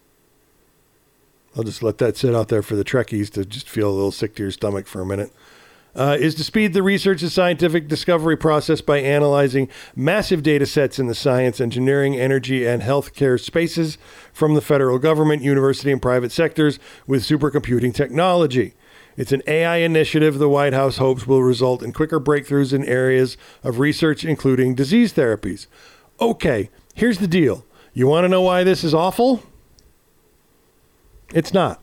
I'll just let that sit out there for the Trekkies to just feel a little sick to your stomach for a minute, Uh, is to speed the research and scientific discovery process by analyzing massive data sets in the science, engineering, energy, and healthcare spaces from the federal government, university, and private sectors with supercomputing technology. It's an A I initiative the White House hopes will result in quicker breakthroughs in areas of research, including disease therapies. Okay, here's the deal. You want to know why this is awful? It's not.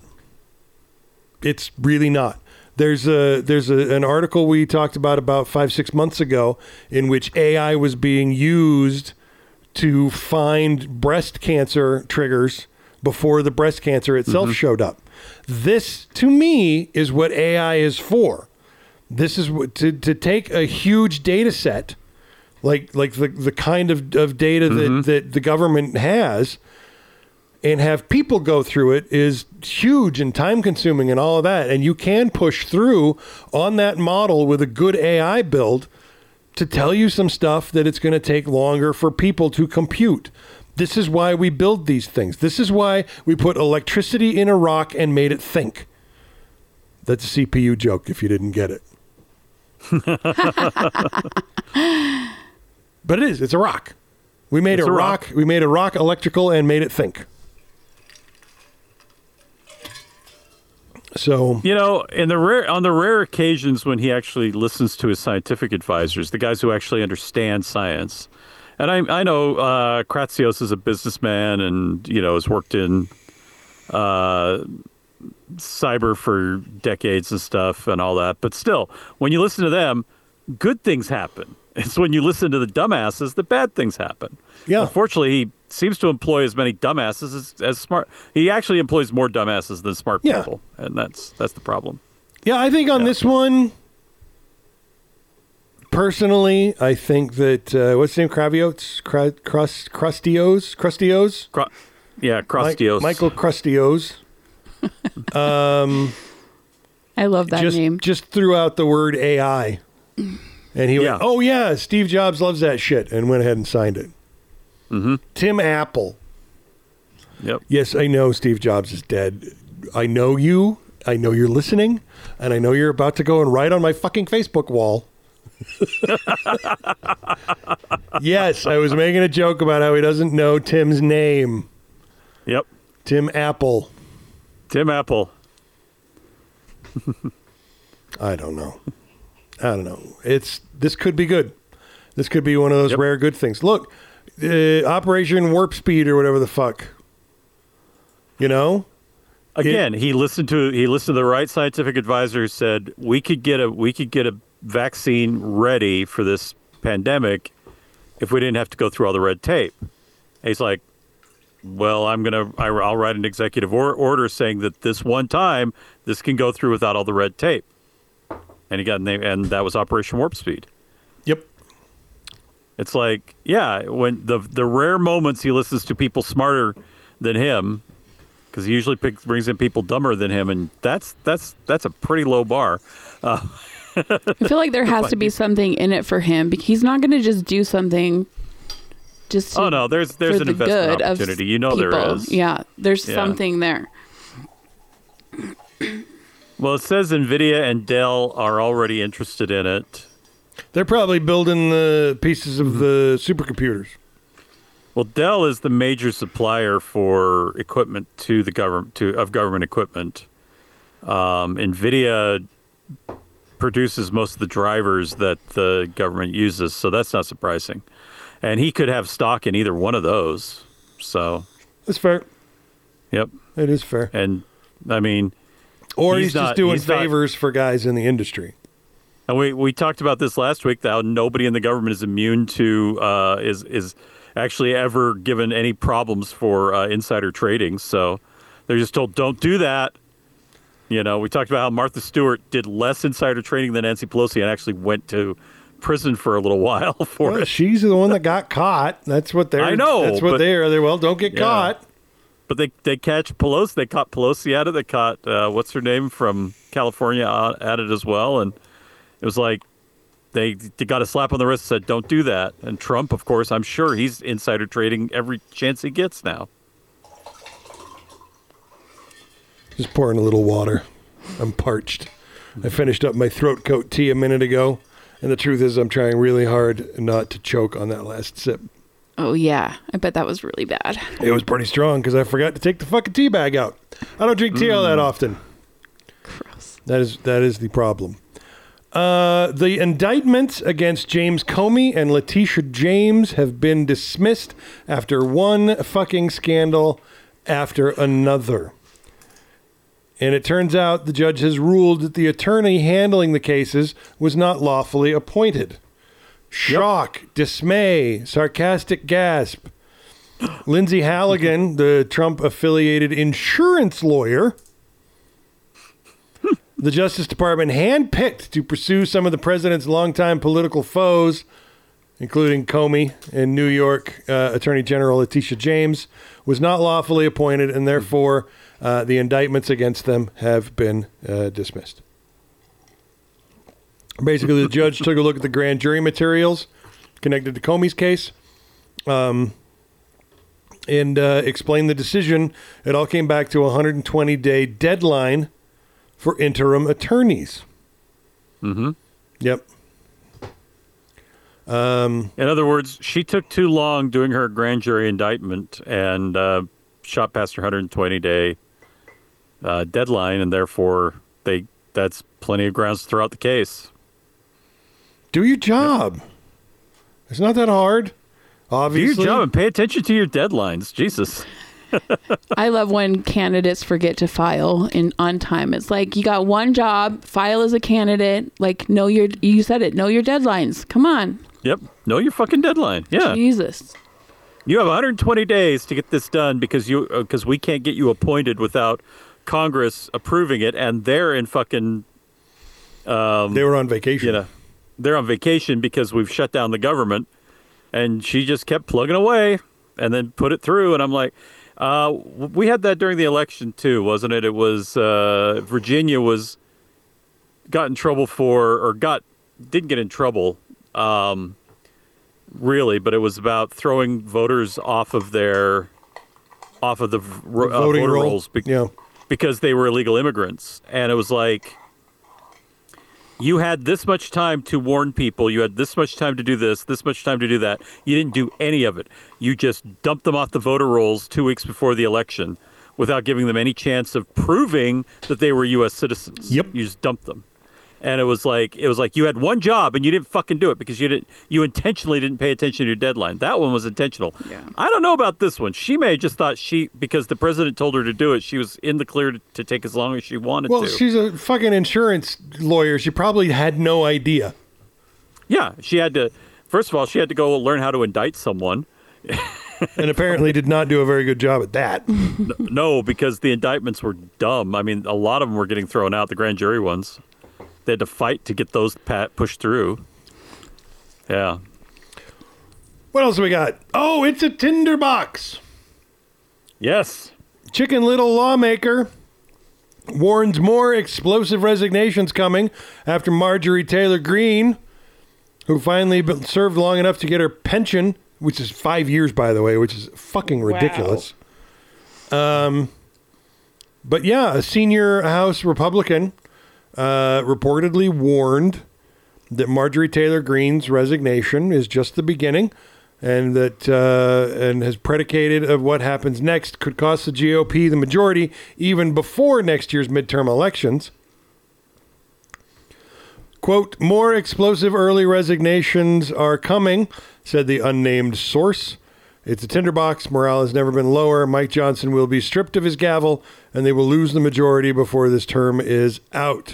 It's really not. There's a there's a, an article we talked about about five, six months ago in which A I was being used to find breast cancer triggers before the breast cancer itself mm-hmm. showed up. This, to me, is what A I is for. This is what, to, to take a huge data set, like like the, the kind of, of data mm-hmm. that, that the government has, and have people go through it is huge and time consuming and all of that. And you can push through on that model with a good A I build to tell you some stuff that it's going to take longer for people to compute. This is why we build these things. This is why we put electricity in a rock and made it think. That's a C P U joke if you didn't get it. But it is. It's a rock. We made it's a, a rock. rock. We made a rock electrical and made it think. So, you know, in the rare on the rare occasions when he actually listens to his scientific advisors, the guys who actually understand science, and I I know uh, Kratsios is a businessman and you know has worked in uh, cyber for decades and stuff and all that, but still, when you listen to them, good things happen. It's when you listen to the dumbasses that bad things happen. Yeah. Unfortunately, he seems to employ as many dumbasses as, as smart. He actually employs more dumbasses than smart yeah. people, and that's that's the problem. Yeah, I think on yeah. this one, personally, I think that uh, what's his name? Kraviots, Cra- Crust, Crustios, Crustios. Cru- yeah, Crustios. Mi- Michael Crustios. um, I love that just, name. Just threw out the word A I. And he yeah. went, oh, yeah, Steve Jobs loves that shit, and went ahead and signed it. Mm-hmm. Tim Apple. Yep. Yes, I know Steve Jobs is dead. I know you. I know you're listening, and I know you're about to go and write on my fucking Facebook wall. Yes, I was making a joke about how he doesn't know Tim's name. Yep. Tim Apple. Tim Apple. I don't know. I don't know. It's this could be good. This could be one of those Yep. rare good things. Look, uh, Operation Warp Speed or whatever the fuck. You know? Again, he listened to he listened to the right scientific advisor who said we could get a we could get a vaccine ready for this pandemic if we didn't have to go through all the red tape. And he's like, well, I'm gonna I, I'll write an executive or, order saying that this one time this can go through without all the red tape. And he got and that was Operation Warp Speed. Yep. It's like, yeah, when the the rare moments he listens to people smarter than him. Because he usually picks, brings in people dumber than him, and that's that's that's a pretty low bar. Uh, I feel like there has to be something in it for him because he's not going to just do something just to, oh no, there's there's for an the investment good of opportunity. You know there people. is. Yeah, there's Yeah. something there. Well, it says NVIDIA and Dell are already interested in it. They're probably building the pieces of the supercomputers. Well, Dell is the major supplier for equipment to the government to of government equipment. Um, NVIDIA produces most of the drivers that the government uses, so that's not surprising. And he could have stock in either one of those. So that's fair. Yep, it is fair. And I mean, or he's, he's just not, doing he's not- favors for guys in the industry. And we, we talked about this last week, how nobody in the government is immune to uh, is is actually ever given any problems for uh, insider trading. So they're just told, don't do that. You know, we talked about how Martha Stewart did less insider trading than Nancy Pelosi and actually went to prison for a little while for Well, it. she's the one that got caught. That's what they're. I know, That's what but- they are. They well, don't get Yeah. caught. But they they catch Pelosi. They caught Pelosi at it. They caught uh, what's her name from California uh, at it as well. And it was like they, they got a slap on the wrist and said, "Don't do that." And Trump, of course, I'm sure he's insider trading every chance he gets now. Just pouring a little water. I'm parched. I finished up my throat coat tea a minute ago, and the truth is, I'm trying really hard not to choke on that last sip. Oh yeah, I bet that was really bad. It was pretty strong because I forgot to take the fucking tea bag out. I don't drink tea all that often. Gross. That is that is the problem. Uh, the indictments against James Comey and Letitia James have been dismissed after one fucking scandal after another. And it turns out the judge has ruled that the attorney handling the cases was not lawfully appointed. Shock, dismay, sarcastic gasp. Lindsay Halligan, the Trump-affiliated insurance lawyer, the Justice Department handpicked to pursue some of the president's longtime political foes, including Comey and New York uh, Attorney General Letitia James, was not lawfully appointed, and therefore uh, the indictments against them have been uh, dismissed. Basically, the judge took a look at the grand jury materials connected to Comey's case um, and uh, explained the decision. It all came back to a one hundred twenty day deadline for interim attorneys. Mm-hmm. Yep. Um, In other words, she took too long doing her grand jury indictment and uh, shot past her one hundred twenty day uh, deadline, and therefore they that's plenty of grounds to throw out the case. Do your job. Yep. It's not that hard. Obviously. Do your job and pay attention to your deadlines. Jesus. I love when candidates forget to file in on time. It's like you got one job, file as a candidate. Like know your you said it, know your deadlines. Come on. Yep. Know your fucking deadline. Yeah. Jesus. You have one hundred twenty days to get this done because you because uh, we can't get you appointed without Congress approving it, and they're in fucking. Um, they were on vacation. You know, they're on vacation because we've shut down the government, and she just kept plugging away and then put it through. And I'm like, uh, we had that during the election too, wasn't it? It was uh, Virginia was got in trouble for or got didn't get in trouble. Um, really, but it was about throwing voters off of their off of the uh, voting voter roll. rolls be- yeah. because they were illegal immigrants. And it was like, you had this much time to warn people. You had this much time to do this, this much time to do that. You didn't do any of it. You just dumped them off the voter rolls two weeks before the election without giving them any chance of proving that they were U S citizens. Yep. You just dumped them. And it was like it was like you had one job and you didn't fucking do it because you didn't you intentionally didn't pay attention to your deadline. That one was intentional. Yeah. I don't know about this one. She may have just thought she because the president told her to do it, she was in the clear to, to take as long as she wanted Well, to. she's a fucking insurance lawyer. She probably had no idea. Yeah, she had to. First of all, she had to go learn how to indict someone. And apparently did not do a very good job at that. No, because the indictments were dumb. I mean, a lot of them were getting thrown out. The grand jury ones. They had to fight to get those pat pushed through. Yeah. What else we got? Oh, it's a tinderbox. Yes. Chicken Little lawmaker warns more explosive resignations coming after Marjorie Taylor Greene, who finally been served long enough to get her pension, which is five years, by the way, which is fucking ridiculous. Wow. Um, but yeah, a senior House Republican uh, reportedly warned that Marjorie Taylor Greene's resignation is just the beginning, and that uh, and has predicated of what happens next could cost the G O P the majority even before next year's midterm elections. Quote, more explosive early resignations are coming, said the unnamed source. It's a tinderbox. Morale has never been lower. Mike Johnson will be stripped of his gavel, and they will lose the majority before this term is out.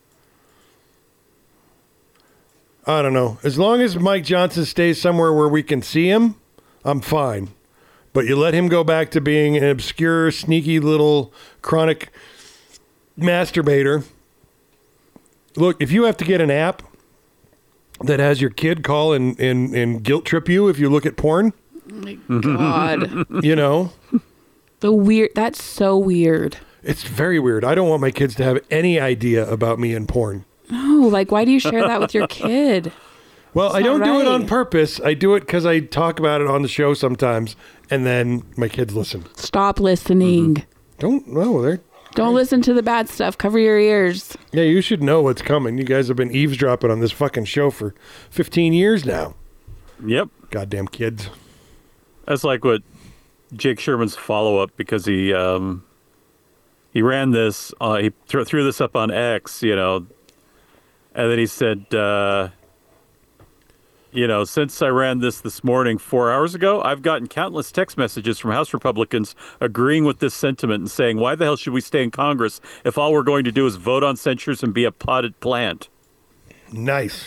I don't know. As long as Mike Johnson stays somewhere where we can see him, I'm fine. But you let him go back to being an obscure, sneaky little chronic masturbator. Look, if you have to get an app that has your kid call and, and, and guilt trip you if you look at porn. Oh my God. You know? The weird, that's so weird. It's very weird. I don't want my kids to have any idea about me and porn. No, like, why do you share that with your kid? Well, It's I don't not do it on right. purpose. I do it because I talk about it on the show sometimes, and then my kids listen. Stop listening. Don't, no, they're... Don't listen to the bad stuff. Cover your ears. Yeah, you should know what's coming. You guys have been eavesdropping on this fucking show for fifteen years now. Yep. Goddamn kids. That's like what Jake Sherman's follow-up, because he um, he ran this, uh, he th- threw this up on X, you know, and then he said, uh, you know, since I ran this this morning four hours ago, I've gotten countless text messages from House Republicans agreeing with this sentiment and saying, why the hell should we stay in Congress if all we're going to do is vote on censures and be a potted plant? Nice.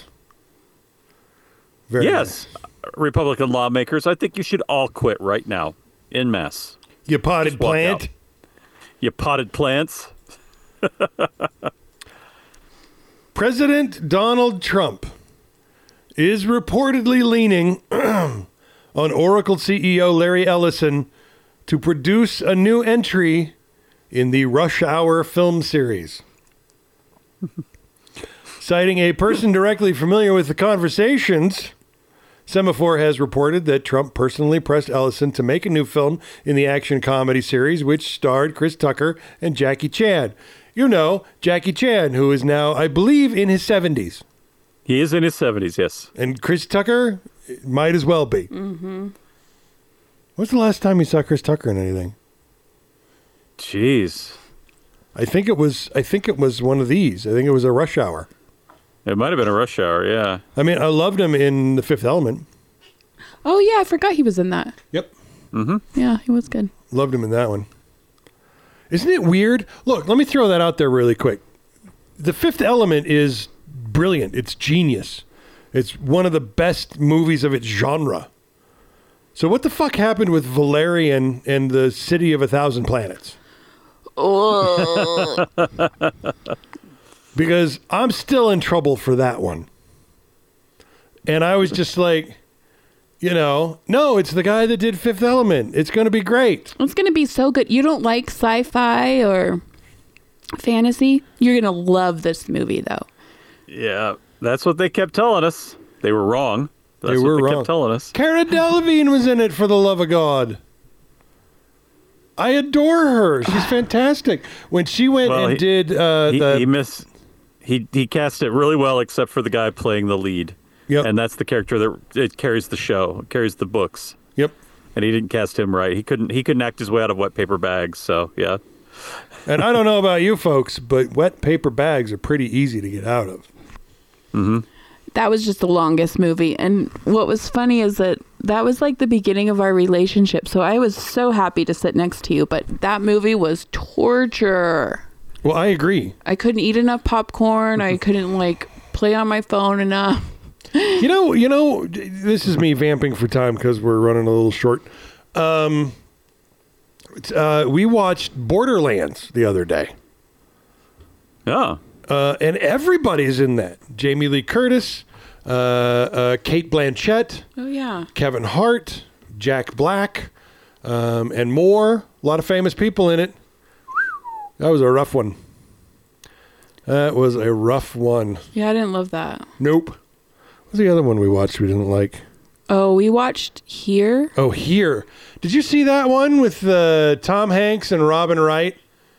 Very yes, nice. Republican lawmakers, I think you should all quit right now, en masse. You potted Just walk plant? out. You potted plants? President Donald Trump is reportedly leaning on Oracle C E O Larry Ellison to produce a new entry in the Rush Hour film series. Citing a person directly familiar with the conversations, Semaphore has reported that Trump personally pressed Ellison to make a new film in the action comedy series, which starred Chris Tucker and Jackie Chan. You know, Jackie Chan, who is now, I believe, in his seventies. He is in his seventies, yes. And Chris Tucker might as well be. Mm-hmm. When's the last time you saw Chris Tucker in anything? Jeez. I think it was I think it was one of these. I think it was a Rush Hour. It might have been a Rush Hour, yeah. I mean, I loved him in The Fifth Element. Oh, yeah, I forgot he was in that. Yep. Mm-hmm. Yeah, he was good. Loved him in that one. Isn't it weird? Look, let me throw that out there really quick. The Fifth Element is brilliant. It's genius. It's one of the best movies of its genre. So what the fuck happened with Valerian and the City of a Thousand Planets? Oh. Because I'm still in trouble for that one. And I was just like, you know, no, it's the guy that did Fifth Element. It's going to be great. It's going to be so good. You don't like sci-fi or fantasy? You're going to love this movie, though. Yeah, that's what they kept telling us. They were wrong. That's they were what they wrong. kept telling us. Cara Delevingne was in it, for the love of God. I adore her. She's fantastic. When she went Well, and he- did uh, he, the... he miss he he cast it really well, except for the guy playing the lead. Yep. And that's the character that it carries the show, it carries the books. Yep. And he didn't cast him right. He couldn't he couldn't act his way out of wet paper bags. So yeah. And I don't know about you folks, but wet paper bags are pretty easy to get out of. Mm-hmm. That was just the longest movie. And what was funny is that that was like the beginning of our relationship. So I was so happy to sit next to you, but that movie was torture. Well, I agree. I couldn't eat enough popcorn. I couldn't like play on my phone enough. You know, you know, this is me vamping for time because we're running a little short. Um, uh, we watched Borderlands the other day. Yeah. Uh, and everybody's in that. Jamie Lee Curtis, uh, uh, Kate Blanchett, Oh, yeah. Kevin Hart, Jack Black, um, and more. A lot of famous people in it. That was a rough one. That was a rough one. Yeah, I didn't love that. Nope. What's the other one we watched we didn't like? Oh, we watched Here. Oh, Here. Did you see that one with uh, Tom Hanks and Robin Wright?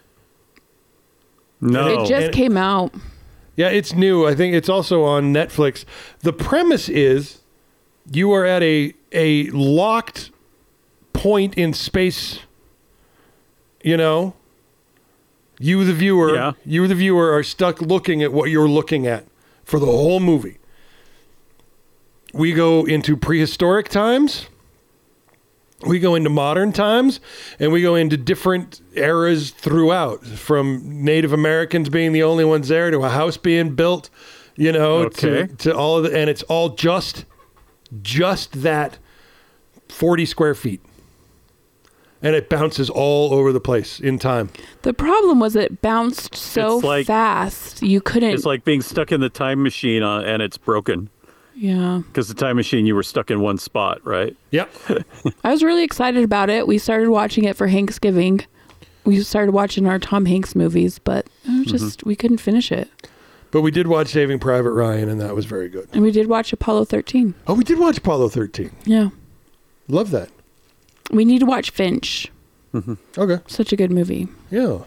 No. It just And- came out. Yeah, it's new. I think it's also on Netflix. The premise is you are at a a locked point in space. You know, you the viewer, Yeah. you the viewer are stuck looking at what you're looking at for the whole movie. We go into prehistoric times. We go into modern times, and we go into different eras throughout, from Native Americans being the only ones there to a house being built, you know, Okay. to, to all of the, and it's all just, just that forty square feet. And it bounces all over the place in time. The problem was it bounced so It's like- fast. You couldn't. It's like being stuck in the time machine uh, and it's broken. Yeah. Because the time machine, you were stuck in one spot, right? Yep. I was really excited about it. We started watching it for Thanksgiving. We started watching our Tom Hanks movies, but it was just, we couldn't finish it. But we did watch Saving Private Ryan, and that was very good. And we did watch Apollo thirteen. Oh, we did watch Apollo thirteen. Yeah. Love that. We need to watch Finch. Okay. Such a good movie. Yeah.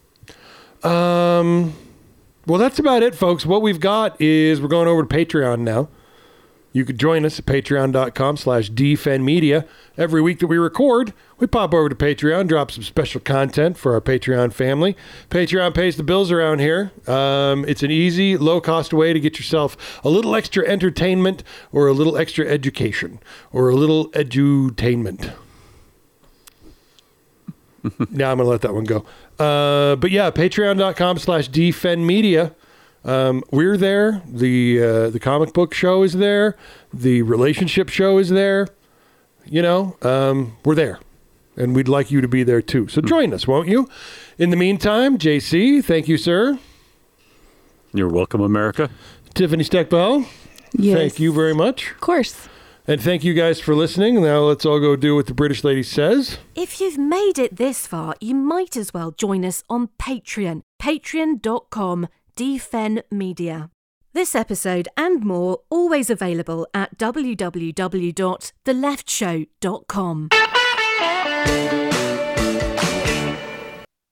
Um. Well, that's about it, folks. What we've got is we're going over to Patreon now. You could join us at patreon.com slash dfenmedia. Every week that we record, we pop over to Patreon, drop some special content for our Patreon family. Patreon pays the bills around here. Um, it's an easy, low-cost way to get yourself a little extra entertainment or a little extra education or a little edutainment. Now I'm going to let that one go. Uh, but yeah, patreon.com slash dfenmedia. Um, we're there. The uh, the comic book show is there. The relationship show is there. You know, um, we're there. And we'd like you to be there too. So join us, won't you? In the meantime, J C, thank you, sir. You're welcome, America. Tiffany Steckbell, Yes. thank you very much. Of course. And thank you guys for listening. Now let's all go do what the British lady says. If you've made it this far, you might as well join us on Patreon. Patreon.com dfenmedia. This episode and more always available at w w w dot the left show dot com.